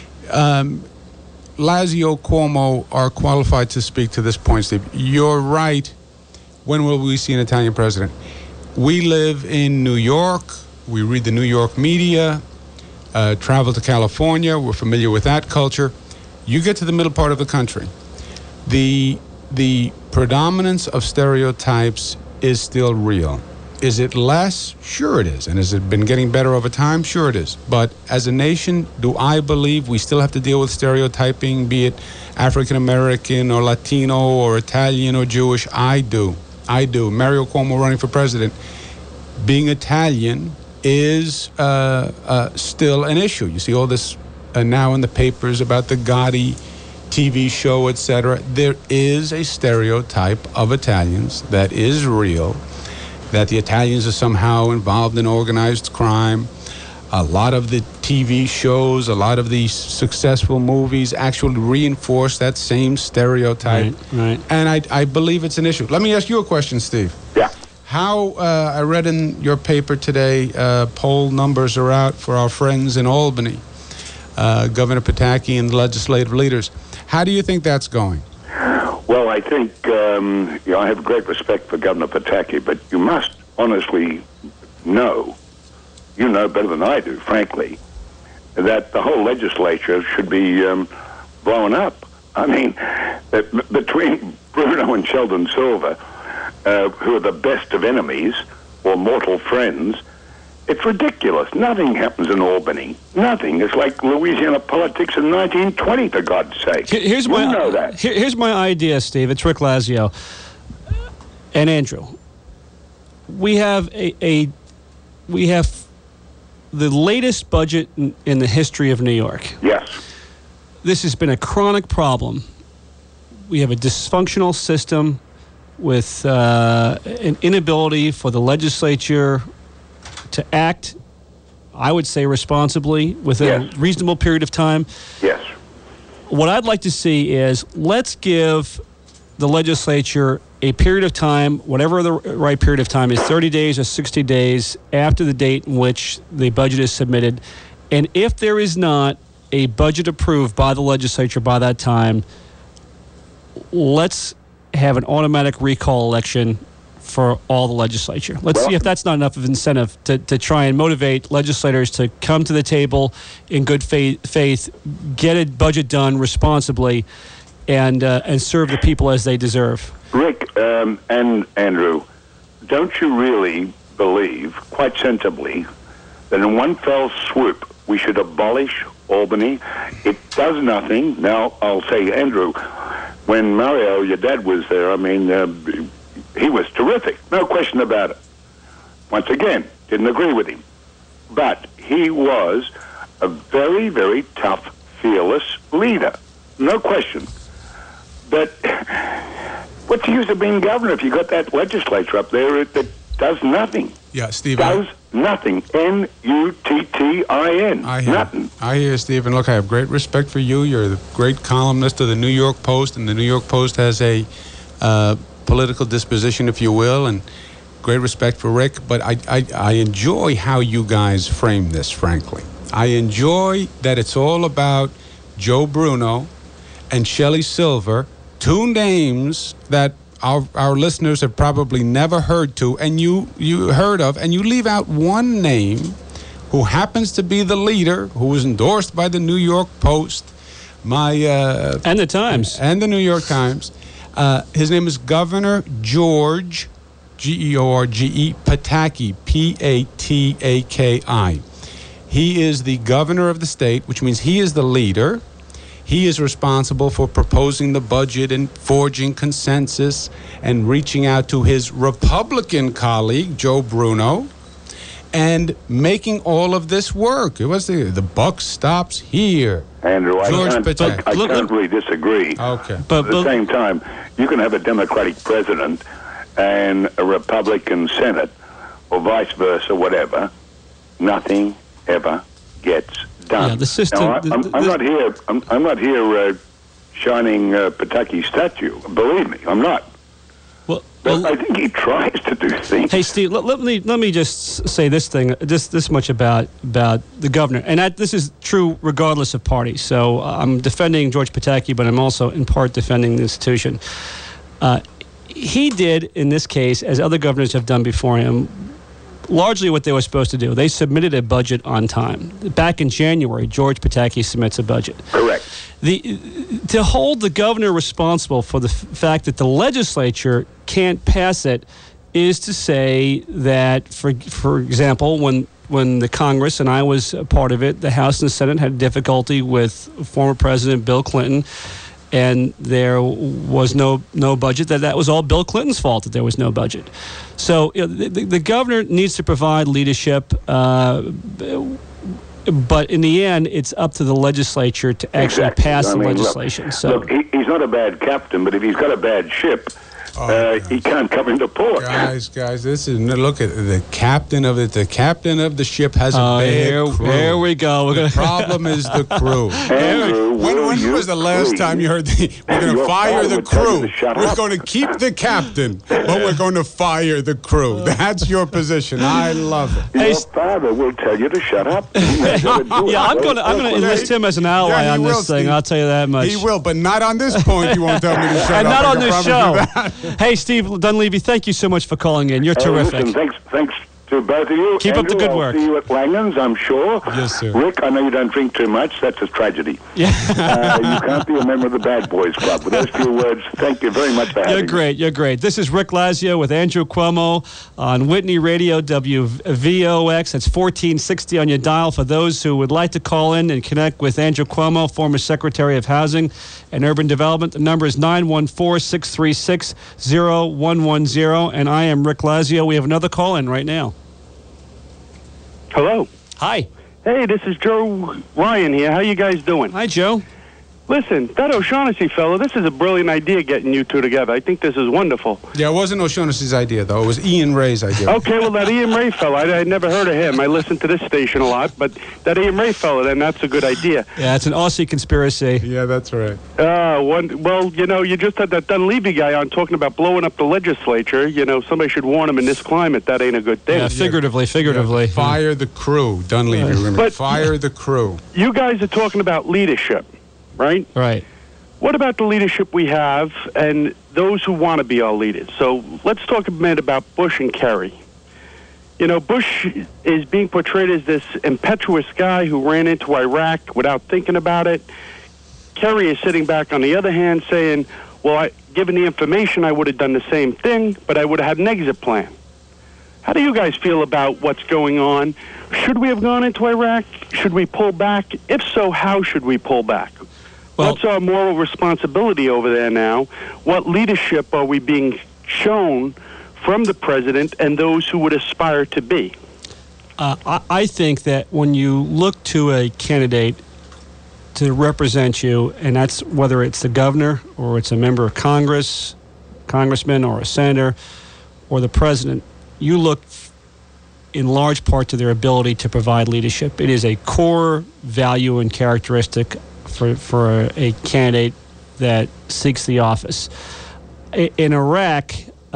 Lazio, Cuomo are qualified to speak to this point, Steve. You're right. When will we see an Italian president? We live in New York. We read the New York media, travel to California. We're familiar with that culture. You get to the middle part of the country. The predominance of stereotypes is still real. Is it less? Sure it is. And has it been getting better over time? Sure it is. But as a nation, do I believe we still have to deal with stereotyping, be it African American or Latino or Italian or Jewish? I do. Mario Cuomo running for president. Being Italian is still an issue. You see all this now in the papers about the Gotti TV show, etc. There is a stereotype of Italians that is real, that the Italians are somehow involved in organized crime. A lot of the TV shows, a lot of the successful movies actually reinforce that same stereotype. Right. And I believe it's an issue. Let me ask you a question, Steve. Yeah. How, I read in your paper today, poll numbers are out for our friends in Albany, Governor Pataki and the legislative leaders. How do you think that's going? Well, I think, I have great respect for Governor Pataki, but you must honestly know, you know better than I do, frankly, that the whole legislature should be blown up. I mean, between Bruno and Sheldon Silver, who are the best of enemies or mortal friends, it's ridiculous. Nothing happens in Albany. Nothing. It's like Louisiana politics in 1920, for God's sake. Here's my idea, Steve. It's Rick Lazio and Andrew. We have we have the latest budget in the history of New York. Yes. This has been a chronic problem. We have a dysfunctional system with an inability for the legislature to act, I would say, responsibly within a reasonable period of time. Yes. What I'd like to see is let's give the legislature a period of time, whatever the right period of time is, 30 days or 60 days after the date in which the budget is submitted. And if there is not a budget approved by the legislature by that time, let's have an automatic recall election for all the legislature. Let's see if that's not enough of incentive to try and motivate legislators to come to the table in good faith, get a budget done responsibly, and serve the people as they deserve. Rick and Andrew, don't you really believe, quite sensibly, that in one fell swoop we should abolish Albany? It does nothing. Now, I'll say, Andrew, when Mario, your dad, was there, I mean, he was terrific, no question about it. Once again, didn't agree with him. But he was a very, very tough, fearless leader, no question. But what's the use of being governor if you got that legislature up there that does nothing? Yeah, Steve. Does Nothing. N-U-T-T-I-N. Nothing. I hear, Stephen. Look, I have great respect for you. You're the great columnist of the New York Post, and the New York Post has a political disposition, if you will, and great respect for Rick. But I enjoy how you guys frame this, frankly. I enjoy that it's all about Joe Bruno and Shelley Silver, two names that our listeners have probably never heard to, and you heard of, and you leave out one name who happens to be the leader, who was endorsed by the New York Post, and the Times, and the New York Times. His name is Governor George, George Pataki, Pataki. He is the governor of the state, which means he is the leader. He is responsible for proposing the budget and forging consensus and reaching out to his Republican colleague, Joe Bruno, and making all of this work. It was the buck stops here. Andrew, I can't really disagree. Okay. But at the same time, you can have a Democratic president and a Republican Senate, or vice versa, whatever. Nothing ever gets done. Yeah, the system. Now, I'm not here shining Pataki's statue. Believe me, I'm not. But I think he tries to do things. Hey, Steve, let me just say this thing, this much about the governor, and this is true regardless of party. So I'm defending George Pataki, but I'm also in part defending the institution. He did in this case, as other governors have done before him, largely what they were supposed to do. They submitted a budget on time. Back in January, George Pataki submits a budget. Correct. To hold the governor responsible for the fact that the legislature can't pass it is to say that, for example, when the Congress, and I was a part of it, the House and the Senate had difficulty with former President Bill Clinton, and there was no budget, that was all Bill Clinton's fault that there was no budget. So the governor needs to provide leadership, but in the end, it's up to the legislature to actually pass the legislation. Look, he's not a bad captain, but if he's got a bad ship, he can't come into port. Guys, this is look at the captain of it. The captain of the ship has a bad crew. Here we go. The problem is the crew. Andrew, when was the last time you heard we're going to fire the crew? We're going to keep the captain, but we're going to fire the crew. That's your position. I love it. Your father will tell you to shut up. Yeah, I'm going to enlist him as an ally on this thing. I'll tell you that much. He will, but not on this point. You won't tell me to shut up. And not on this show. Hey, Steve Dunleavy, thank you so much for calling in. You're terrific. Listen, thanks to both of you. Keep Andrew, up the good work. I'll see you at Langan's, I'm sure. Yes, sir. Rick, I know you don't drink too much. That's a tragedy. Yeah. You can't be a member of the Bad Boys Club. With those few words, thank you very much for having me. You're great. This is Rick Lazio with Andrew Cuomo on Whitney Radio, WVOX. That's 1460 on your dial. For those who would like to call in and connect with Andrew Cuomo, former Secretary of Housing and Urban Development, the number is 914-636-0110, and I am Rick Lazio. We have another call in right now. Hello. Hi. Hey, this is Joe Ryan here. How you guys doing? Hi, Joe. Listen, that O'Shaughnessy fellow, this is a brilliant idea getting you two together. I think this is wonderful. Yeah, it wasn't O'Shaughnessy's idea, though. It was Ian Ray's idea. Okay, well, that Ian Ray fellow, I'd never heard of him. I listen to this station a lot, but that Ian Ray fellow, then that's a good idea. Yeah, it's an Aussie conspiracy. Yeah, that's right. Well, you just had that Dunleavy guy on talking about blowing up the legislature. Somebody should warn him in this climate. That ain't a good thing. Yeah, figuratively. Yeah, fire the crew, Dunleavy. Remember, fire the crew. You guys are talking about leadership, right? Right. What about the leadership we have and those who want to be our leaders? So let's talk a minute about Bush and Kerry. Bush is being portrayed as this impetuous guy who ran into Iraq without thinking about it. Kerry is sitting back on the other hand saying, well, given the information, I would have done the same thing, but I would have had an exit plan. How do you guys feel about what's going on? Should we have gone into Iraq? Should we pull back? If so, how should we pull back? What's our moral responsibility over there now? What leadership are we being shown from the president and those who would aspire to be? I think that when you look to a candidate to represent you, and that's whether it's the governor or it's a member of Congress, congressman or a senator, or the president, you look in large part to their ability to provide leadership. It is a core value and characteristic for a candidate that seeks the office. In Iraq,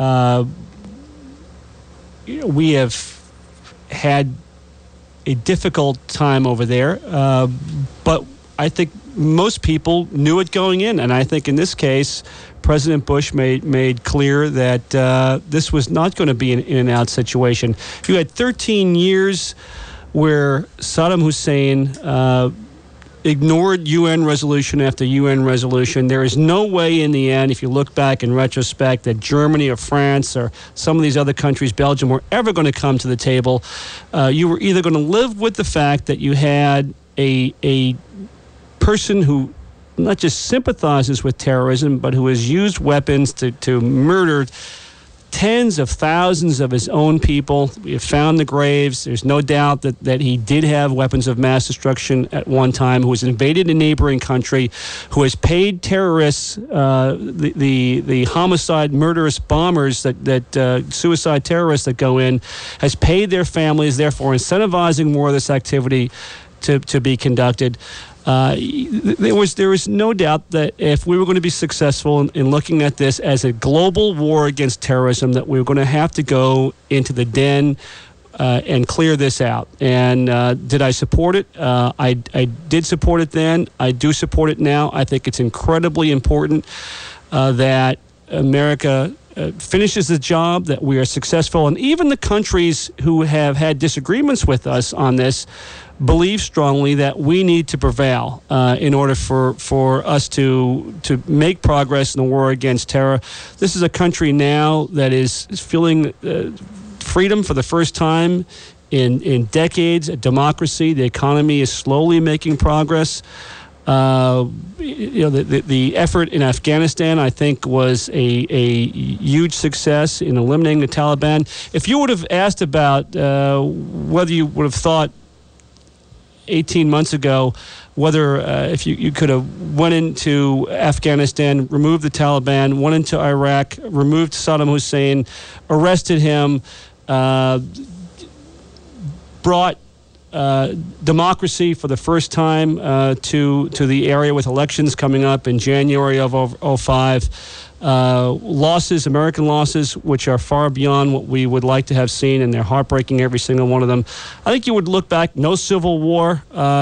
we have had a difficult time over there, but I think most people knew it going in, and I think in this case, President Bush made clear that this was not going to be an in-and-out situation. You had 13 years where Saddam Hussein ignored UN resolution after UN resolution. There is no way in the end, if you look back in retrospect, that Germany or France or some of these other countries, Belgium, were ever going to come to the table. You were either going to live with the fact that you had a person who not just sympathizes with terrorism, but who has used weapons to murder tens of thousands of his own people. We have found the graves. There's no doubt that he did have weapons of mass destruction at one time, who has invaded a neighboring country, who has paid terrorists, the homicide, murderous bombers, that suicide terrorists that go in, has paid their families, therefore incentivizing more of this activity to be conducted. There was no doubt that if we were going to be successful in looking at this as a global war against terrorism, that we were going to have to go into the den and clear this out. And did I support it? I did support it then. I do support it now. I think it's incredibly important that America finishes the job, that we are successful. And even the countries who have had disagreements with us on this believe strongly that we need to prevail in order for us to make progress in the war against terror. This is a country now that is feeling freedom for the first time in decades, a democracy. The economy is slowly making progress. The effort in Afghanistan, I think, was a huge success in eliminating the Taliban. If you would have asked about whether you would have thought 18 months ago whether if you could have went into Afghanistan, removed the Taliban, went into Iraq, removed Saddam Hussein, arrested him, brought democracy for the first time to the area with elections coming up in January of 2005. Losses, American losses, which are far beyond what we would like to have seen, and they're heartbreaking, every single one of them. I think you would look back, no civil war,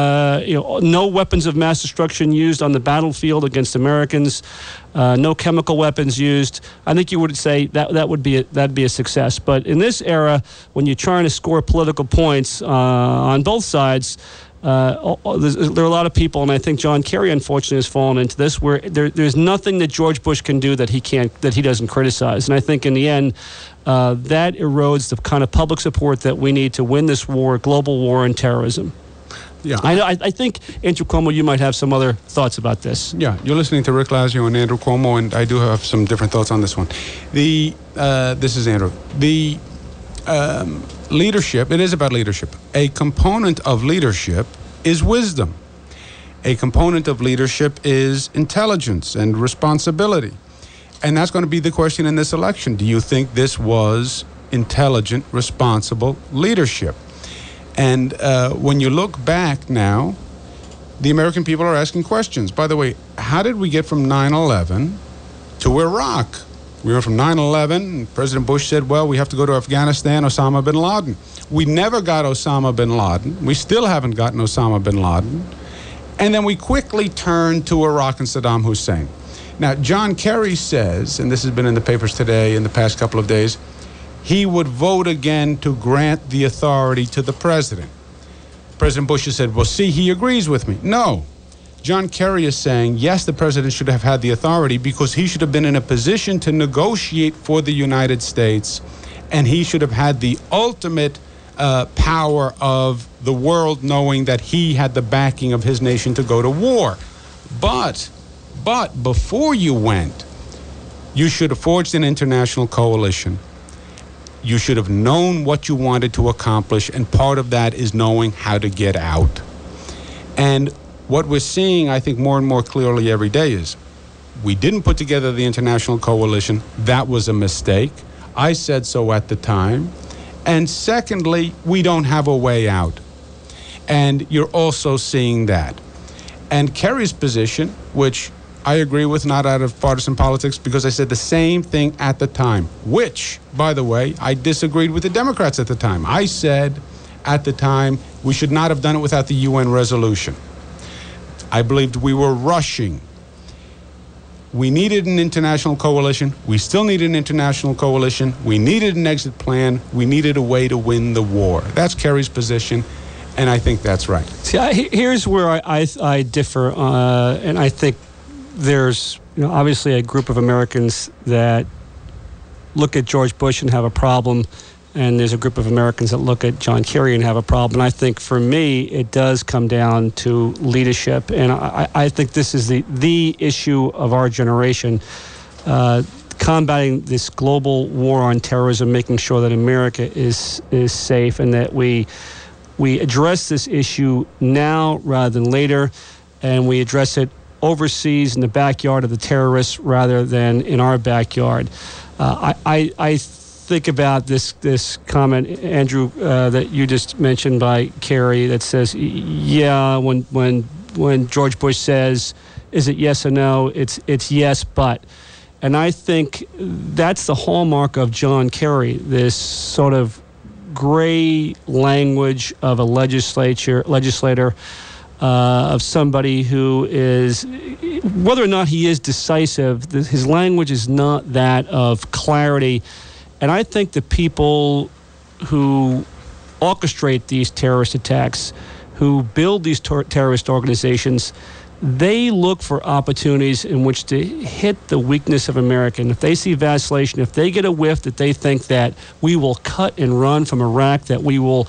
no weapons of mass destruction used on the battlefield against Americans, no chemical weapons used. I think you would say that'd be a success. But in this era, when you're trying to score political points on both sides, there are a lot of people, and I think John Kerry, unfortunately, has fallen into this, where there's nothing that George Bush can do that he doesn't criticize. And I think in the end, that erodes the kind of public support that we need to win this war, global war on terrorism. Yeah, I think, Andrew Cuomo, you might have some other thoughts about this. Yeah, you're listening to Rick Lazio and Andrew Cuomo, and I do have some different thoughts on this one. This is Andrew. The leadership, it is about leadership. A component of leadership is wisdom. A component of leadership is intelligence and responsibility. And that's going to be the question in this election. Do you think this was intelligent, responsible leadership? And when you look back now, the American people are asking questions. By the way, how did we get from 9/11 to Iraq? We went from 9/11, and President Bush said, well, we have to go to Afghanistan, Osama bin Laden. We never got Osama bin Laden. We still haven't gotten Osama bin Laden. And then we quickly turned to Iraq and Saddam Hussein. Now, John Kerry says, and this has been in the papers today, in the past couple of days, he would vote again to grant the authority to the president. President Bush has said, well, see, he agrees with me. No. John Kerry is saying, yes, the president should have had the authority because he should have been in a position to negotiate for the United States, and he should have had the ultimate power of the world knowing that he had the backing of his nation to go to war. But before you went, you should have forged an international coalition. You should have known what you wanted to accomplish, and part of that is knowing how to get out. And what we're seeing, I think, more and more clearly every day is we didn't put together the international coalition. That was a mistake. I said so at the time. And secondly, we don't have a way out. And you're also seeing that. And Kerry's position, which I agree with, not out of partisan politics, because I said the same thing at the time, which, by the way, I disagreed with the Democrats at the time. I said at the time we should not have done it without the UN resolution. I believed we were rushing. We needed an international coalition. We still need an international coalition. We needed an exit plan. We needed a way to win the war. That's Kerry's position, and I think that's right. See, here's where I differ, and I think there's obviously a group of Americans that look at George Bush and have a problem, and there's a group of Americans that look at John Kerry and have a problem. And I think for me, it does come down to leadership, and I think this is the issue of our generation, combating this global war on terrorism, making sure that America is safe, and that we address this issue now rather than later, and we address it overseas in the backyard of the terrorists rather than in our backyard. I think about this comment, Andrew, that you just mentioned by Kerry, that says, yeah, when George Bush says, is it yes or no? It's yes, but. And I think that's the hallmark of John Kerry, this sort of gray language of a legislator, of somebody who is, whether or not he is decisive, his language is not that of clarity. And I think the people who orchestrate these terrorist attacks, who build these terrorist organizations, they look for opportunities in which to hit the weakness of America. And if they see vacillation, if they get a whiff that they think that we will cut and run from Iraq, that we will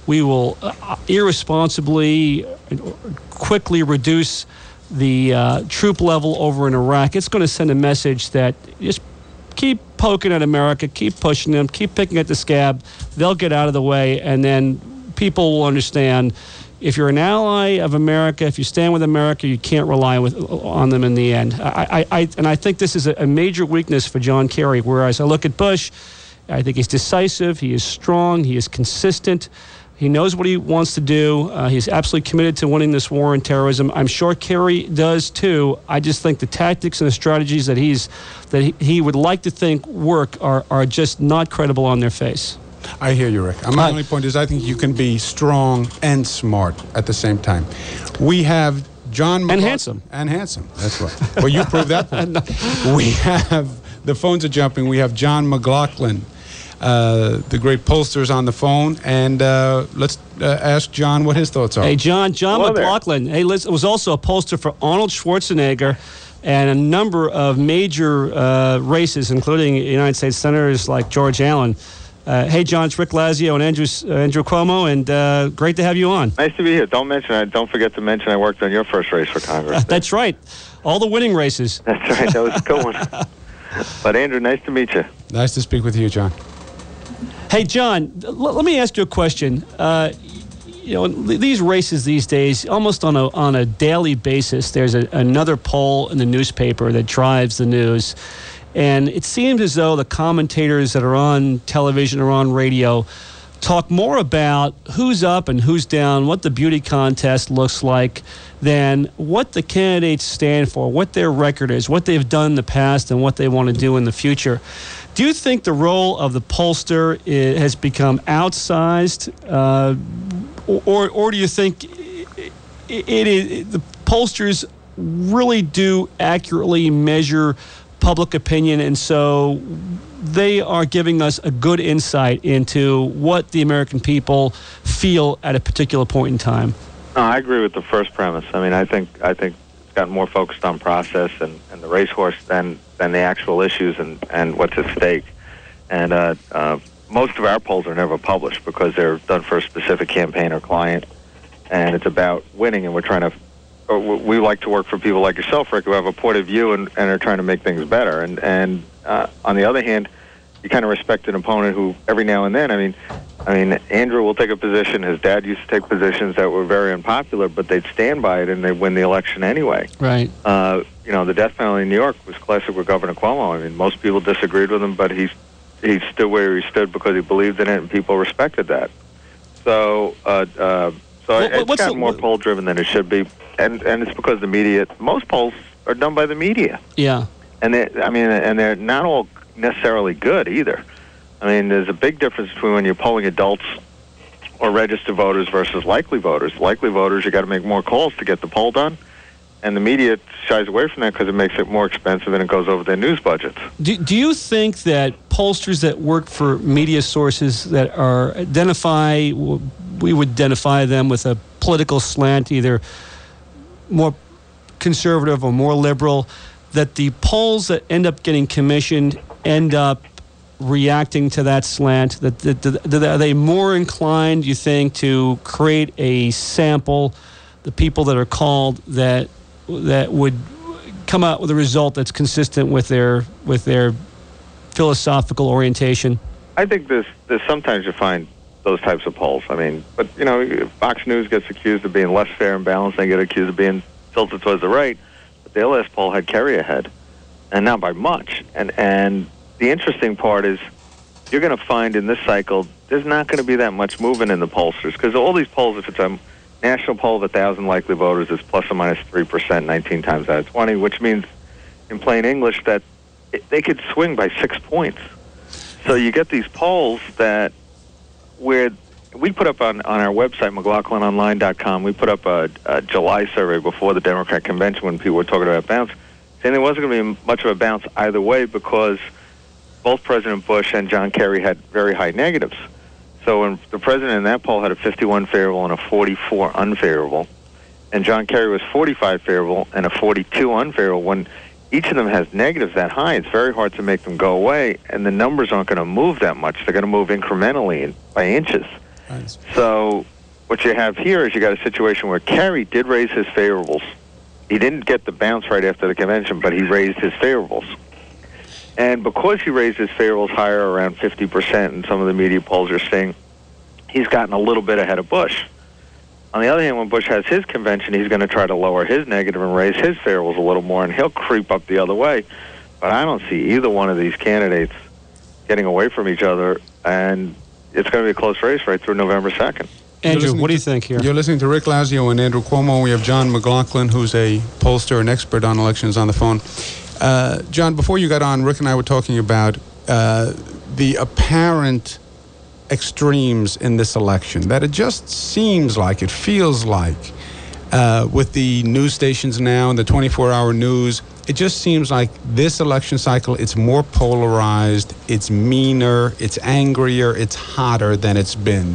irresponsibly, quickly reduce the troop level over in Iraq, it's going to send a message that just keep poking at America, keep pushing them, keep picking at the scab. They'll get out of the way, and then people will understand if you're an ally of America, if you stand with America, you can't rely on them in the end. And I think this is a major weakness for John Kerry, whereas I look at Bush, I think he's decisive, he is strong, he is consistent. He knows what he wants to do. He's absolutely committed to winning this war on terrorism. I'm sure Kerry does too. I just think the tactics and the strategies that he would like to think work are just not credible on their face. I hear you, Rick. My only point is I think you can be strong and smart at the same time. We have John McLaughlin. And handsome. That's right. Well, you proved that point. We have, the phones are jumping. We have John McLaughlin, the great pollster's on the phone, and let's ask John what his thoughts are. Hey, John McLaughlin. Hey, was also a pollster for Arnold Schwarzenegger and a number of major races, including United States senators like George Allen. Hey, John, it's Rick Lazio and Andrew Cuomo, and great to have you on. Nice to be here. Don't forget to mention I worked on your first race for Congress. That's right. All the winning races. That's right. That was a good one. But, Andrew, nice to meet you. Nice to speak with you, John. Hey, John, let me ask you a question. These races these days, almost on a daily basis, there's another poll in the newspaper that drives the news. And it seems as though the commentators that are on television or on radio talk more about who's up and who's down, what the beauty contest looks like, than what the candidates stand for, what their record is, what they've done in the past, and what they want to do in the future. Do you think the role of the pollster has become outsized, or do you think the pollsters really do accurately measure public opinion, and so they are giving us a good insight into what the American people feel at a particular point in time? No, I agree with the first premise. I mean, I think it's gotten more focused on process and the racehorse than the actual issues and what's at stake. And most of our polls are never published because they're done for a specific campaign or client, and it's about winning, and we're trying to. We like to work for people like yourself, Rick, who have a point of view and are trying to make things better. And on the other hand, you kind of respect an opponent who every now and then, I mean, Andrew will take a position. His dad used to take positions that were very unpopular, but they'd stand by it and they'd win the election anyway. Right. The death penalty in New York was classic with Governor Cuomo. I mean, most people disagreed with him, but he he stood where he stood because he believed in it, and people respected that. So, it's gotten more poll-driven than it should be, and it's because the media. Most polls are done by the media. Yeah, and they're not all necessarily good either. I mean, there's a big difference between when you're polling adults or registered voters versus likely voters. Likely voters, you got to make more calls to get the poll done, and the media shies away from that because it makes it more expensive and it goes over their news budgets. Do you think that pollsters that work for media sources that are we would identify them with a political slant, either more conservative or more liberal, that the polls that end up getting commissioned end up reacting to that slant? Are they more inclined, you think, to create a sample, the people that are called, that would come out with a result that's consistent with their philosophical orientation? I think there's sometimes you find those types of polls. I mean, but Fox News gets accused of being less fair and balanced. They get accused of being tilted towards the right. But their last poll had Kerry ahead, and not by much. And the interesting part is you're going to find in this cycle there's not going to be that much movement in the pollsters, because all these polls, if it's a national poll of 1,000 likely voters, it's plus or minus 3%, 19 times out of 20, which means, in plain English, that they could swing by 6 points. So you get these polls that where we put up on our website, McLaughlinOnline.com, we put up a July survey before the Democrat convention when people were talking about bounce, saying there wasn't going to be much of a bounce either way because both President Bush and John Kerry had very high negatives. So when the president in that poll had a 51 favorable and a 44 unfavorable, and John Kerry was 45 favorable and a 42 unfavorable, when each of them has negatives that high, it's very hard to make them go away, and the numbers aren't going to move that much. They're going to move incrementally by inches. Nice. So what you have here is you got a situation where Kerry did raise his favorables. He didn't get the bounce right after the convention, but he raised his favorables. And because he raised his favorables higher, around 50%, and some of the media polls are saying he's gotten a little bit ahead of Bush. On the other hand, when Bush has his convention, he's going to try to lower his negative and raise his favorables a little more, and he'll creep up the other way. But I don't see either one of these candidates getting away from each other, and it's going to be a close race right through November 2nd. Andrew, what do you think here? You're listening to Rick Lazio and Andrew Cuomo. We have John McLaughlin, who's a pollster and expert on elections, on the phone. John, before you got on, Rick and I were talking about the apparent extremes in this election, that it just seems like, it feels like, with the news stations now and the 24-hour news, it just seems like this election cycle, it's more polarized, it's meaner, it's angrier, it's hotter than it's been.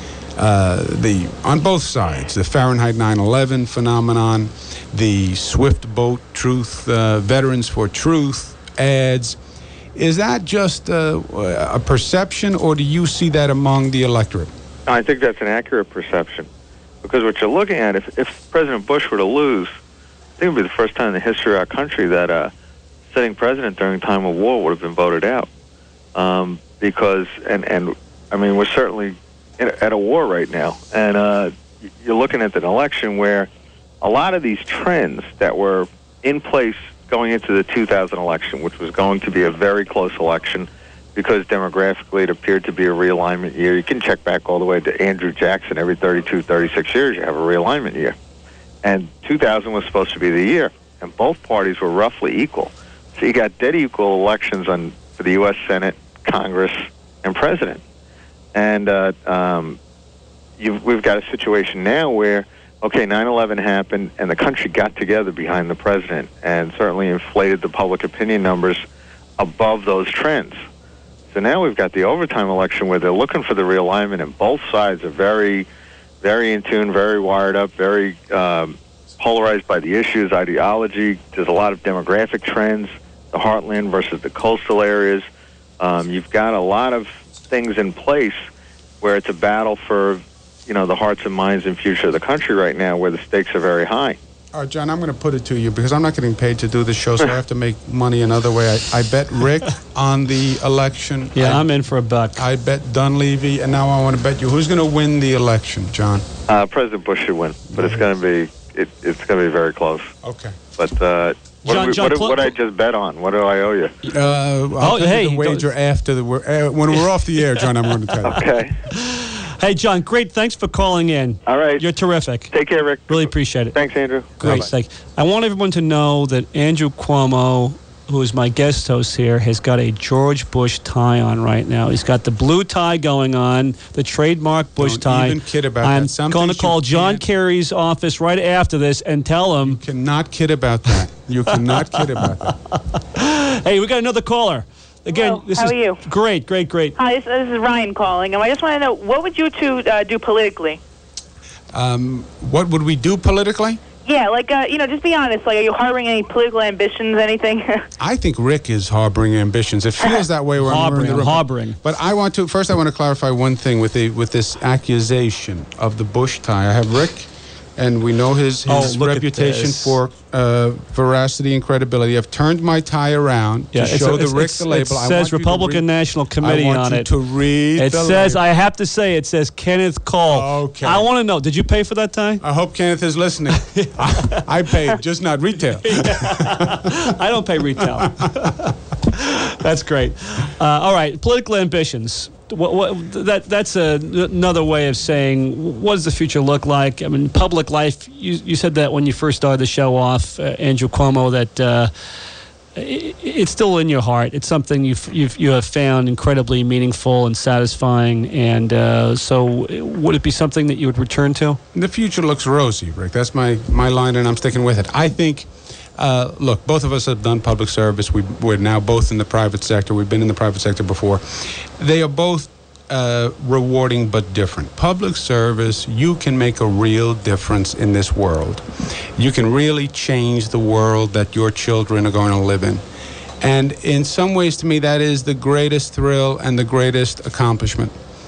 The on both sides, the Fahrenheit 9/11 phenomenon, the Swift Boat Truth, Veterans for Truth ads. Is that just a perception, or do you see that among the electorate? I think that's an accurate perception, because what you're looking at, if President Bush were to lose, I think it would be the first time in the history of our country that a sitting president during time of war would have been voted out. Because, and I mean, we're certainly at a war right now, and you're looking at an election where a lot of these trends that were in place going into the 2000 election, which was going to be a very close election because demographically it appeared to be a realignment year. You can check back all the way to Andrew Jackson. Every 32, 36 years you have a realignment year. And 2000 was supposed to be the year, and both parties were roughly equal. So you got dead equal elections for the U.S. Senate, Congress, and President. And we've got a situation now where, okay, 9/11 happened, and the country got together behind the president and certainly inflated the public opinion numbers above those trends. So now we've got the overtime election where they're looking for the realignment, and both sides are very, very in tune, very wired up, very polarized by the issues, ideology. There's a lot of demographic trends, the heartland versus the coastal areas. You've got a lot of things in place where it's a battle for, the hearts and minds and future of the country right now, where the stakes are very high. All right, John, I'm going to put it to you because I'm not getting paid to do this show, so I have to make money another way. I bet Rick on the election. Yeah, I'm in for a buck. I bet Dunleavy, and now I want to bet you. Who's going to win the election, John? President Bush should win, but it's going to be it's going to be very close. Okay. But John, what I just bet on? What do I owe you? I'll tell you the wager after when we're off the air, John. I'm going to tell you. Okay. Hey, John, great. Thanks for calling in. All right. You're terrific. Take care, Rick. Really appreciate it. Thanks, Andrew. Great. Thank you. I want everyone to know that Andrew Cuomo, who is my guest host here, has got a George Bush tie on right now. He's got the blue tie going on, the trademark Bush tie. Don't even kid about I'm that. going to call John Kerry's office right after this and tell him. You cannot kid about that. You cannot kid about that. Hey, we got another caller. Again, Hello. How are you? Great. Hi, this is Ryan calling, and I just want to know, what would you two do politically? What would we do politically? Yeah, like, just be honest. Like, are you harboring any political ambitions, anything? I think Rick is harboring ambitions. It feels that way when we're in the room. Harboring. But I want to clarify one thing with this accusation of the Bush tie. I have Rick, and we know his reputation for veracity and credibility. I've turned my tie around to show Rick the label. It says Republican National Committee on it. I want you to read it says, I have to say, it says Kenneth Cole. Okay. I want to know, did you pay for that tie? I hope Kenneth is listening. I paid, just not retail. I don't pay retail. That's great. All right, political ambitions. That's another way of saying, what does the future look like? I mean, public life, you said that when you first started the show off, Andrew Cuomo, that it's still in your heart. It's something you have found incredibly meaningful and satisfying. And so would it be something that you would return to? The future looks rosy, Rick. That's my line, and I'm sticking with it. I think... look, both of us have done public service. We're now both in the private sector. We've been in the private sector before. They are both rewarding but different. Public service, you can make a real difference in this world. You can really change the world that your children are going to live in. And in some ways, to me, that is the greatest thrill and the greatest accomplishment.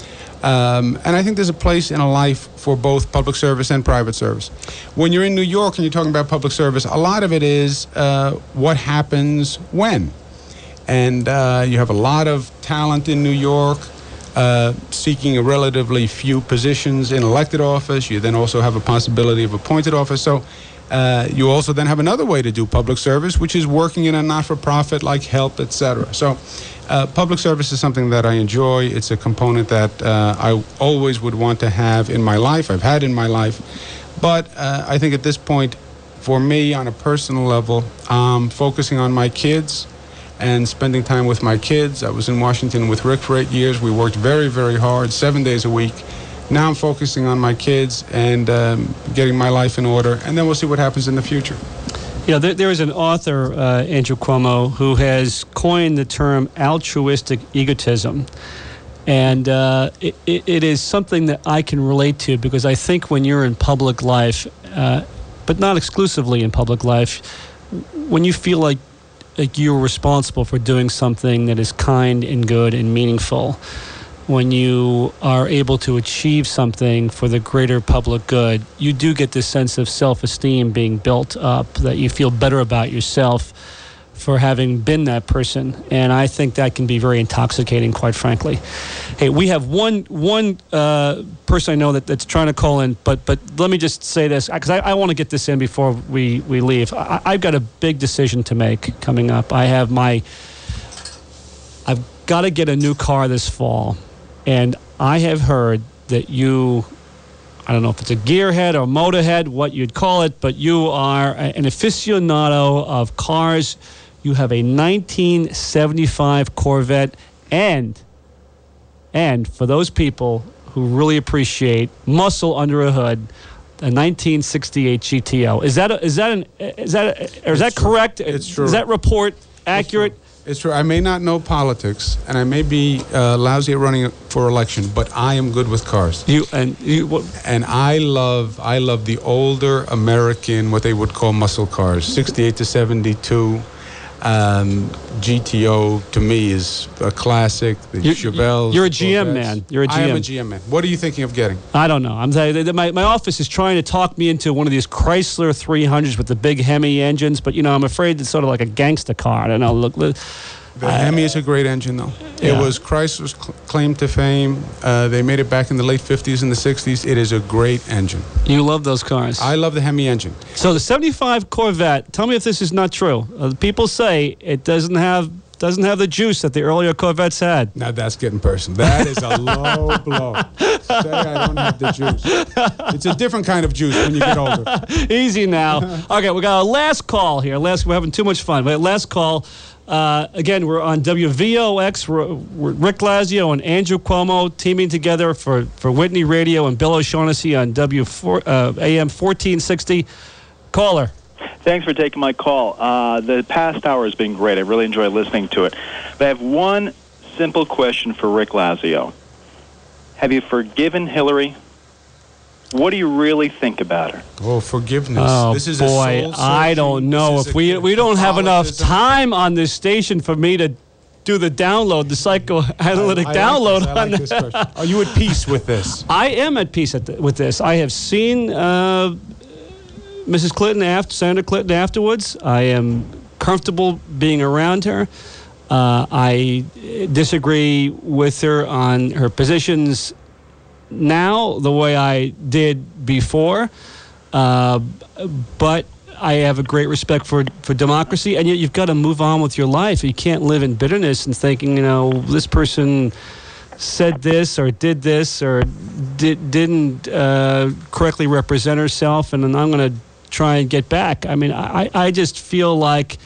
And I think there's a place in a life for both public service and private service. When you're in New York and you're talking about public service, a lot of it is what happens when. And you have a lot of talent in New York seeking a relatively few positions in elected office. You then also have a possibility of appointed office. So you also then have another way to do public service, which is working in a not-for-profit like HELP, etc. So public service is something that I enjoy. It's a component that I always would want to have in my life. I've had in my life. But I think at this point, for me, on a personal level, focusing on my kids and spending time with my kids. I was in Washington with Rick for 8 years. We worked very, very hard, 7 days a week. Now I'm focusing on my kids and getting my life in order, and then we'll see what happens in the future. You know, there is an author, Andrew Cuomo, who has coined the term altruistic egotism. And it is something that I can relate to, because I think when you're in public life, but not exclusively in public life, when you feel like you're responsible for doing something that is kind and good and meaningful, when you are able to achieve something for the greater public good, you do get this sense of self-esteem being built up, that you feel better about yourself for having been that person. And I think that can be very intoxicating, quite frankly. Hey, we have one person I know that's trying to call in, but let me just say this, because I want to get this in before we leave. I've got a big decision to make coming up. I've got to get a new car this fall. And I have heard that I don't know if it's a gearhead or motorhead, what you'd call it, but you are an aficionado of cars. You have a 1975 Corvette, and for those people who really appreciate muscle under a hood, a 1968 GTO. Is that correct? It's true. Is that report accurate? It's true. I may not know politics, and I may be lousy at running for election, but I am good with cars. And I love the older American, what they would call muscle cars, 68 to 72. GTO to me is a classic. The Chevelles. You're a GM man. You're a GM. I am a GM man. What are you thinking of getting? I don't know. I'm saying my office is trying to talk me into one of these Chrysler 300s with the big Hemi engines, but I'm afraid it's sort of like a gangster car. I don't know. Look, The Hemi is a great engine, though. Yeah. It was Chrysler's claim to fame. They made it back in the late 50s and the 60s. It is a great engine. You love those cars. I love the Hemi engine. So the 75 Corvette, tell me if this is not true. People say it doesn't have the juice that the earlier Corvettes had. Now that's getting personal. That is a low blow. Say I don't have the juice. It's a different kind of juice when you get older. Easy now. Okay, we got our last call here. We're having too much fun. But last call. Again, we're on WVOX. We're Rick Lazio and Andrew Cuomo teaming together for Whitney Radio and Bill O'Shaughnessy on AM 1460. Caller. Thanks for taking my call. The past hour has been great. I really enjoyed listening to it. But I have one simple question for Rick Lazio. Have you forgiven Hillary? What do you really think about her? Oh, forgiveness. Oh, this is boy, I don't know. If we don't have enough time on this station for me to do the download, the psychoanalytic download on this question. Are you at peace with this? I am at peace with this. I have seen Mrs. Clinton, Senator Clinton afterwards. I am comfortable being around her. I disagree with her on her positions now the way I did before, but I have a great respect for democracy, and yet you've got to move on with your life. You can't live in bitterness and thinking, this person said this or did this or didn't correctly represent herself, and then I'm going to try and get back. I mean, I just feel like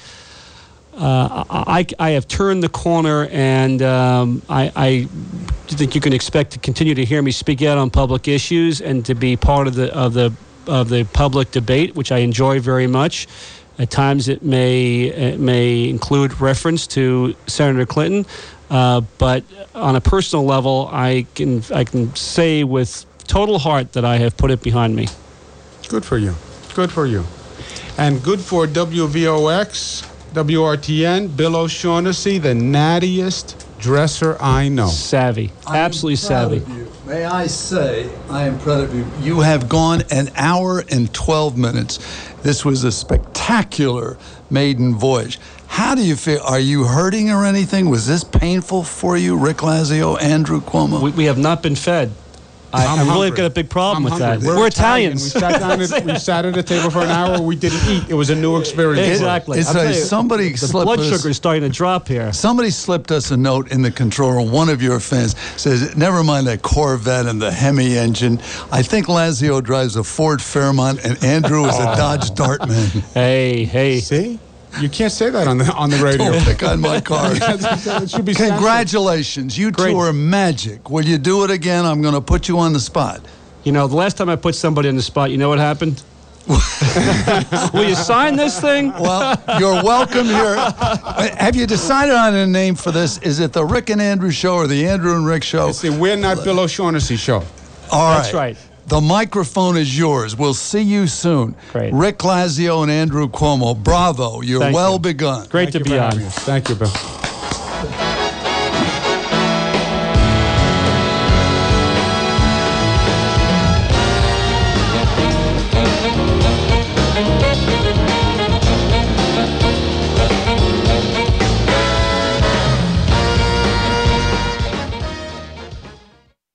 I have turned the corner, and I think you can expect to continue to hear me speak out on public issues and to be part of the public debate, which I enjoy very much. At times, it may include reference to Senator Clinton, but on a personal level, I can say with total heart that I have put it behind me. Good for you. Good for you. And good for WVOX, WRTN, Bill O'Shaughnessy, the nattiest dresser I know. Savvy. Absolutely savvy. May I say, I am proud of you. You have gone an hour and 12 minutes. This was a spectacular maiden voyage. How do you feel? Are you hurting or anything? Was this painful for you, Rick Lazio, Andrew Cuomo? We have not been fed. I really got a big problem with that. We're Italians. We sat at a table for an hour. We didn't eat. It was a new experience. Exactly. Somebody the blood sugar is starting to drop here. Somebody slipped us a note in the control room. One of your fans says, never mind that Corvette and the Hemi engine. I think Lazio drives a Ford Fairmont and Andrew is a Dodge Dartman. Hey. See? You can't say that on the radio. Don't pick on my car. It should be Congratulations. You two are magic. Will you do it again? I'm going to put you on the spot. The last time I put somebody on the spot, you know what happened? Will you sign this thing? Well, you're welcome here. Have you decided on a name for this? Is it the Rick and Andrew Show or the Andrew and Rick Show? It's the We're Not Bill O'Shaughnessy Show. All right. That's right. The microphone is yours. We'll see you soon. Great. Rick Lazio and Andrew Cuomo, bravo. You're well begun. Great to be on. Thank you, Bill.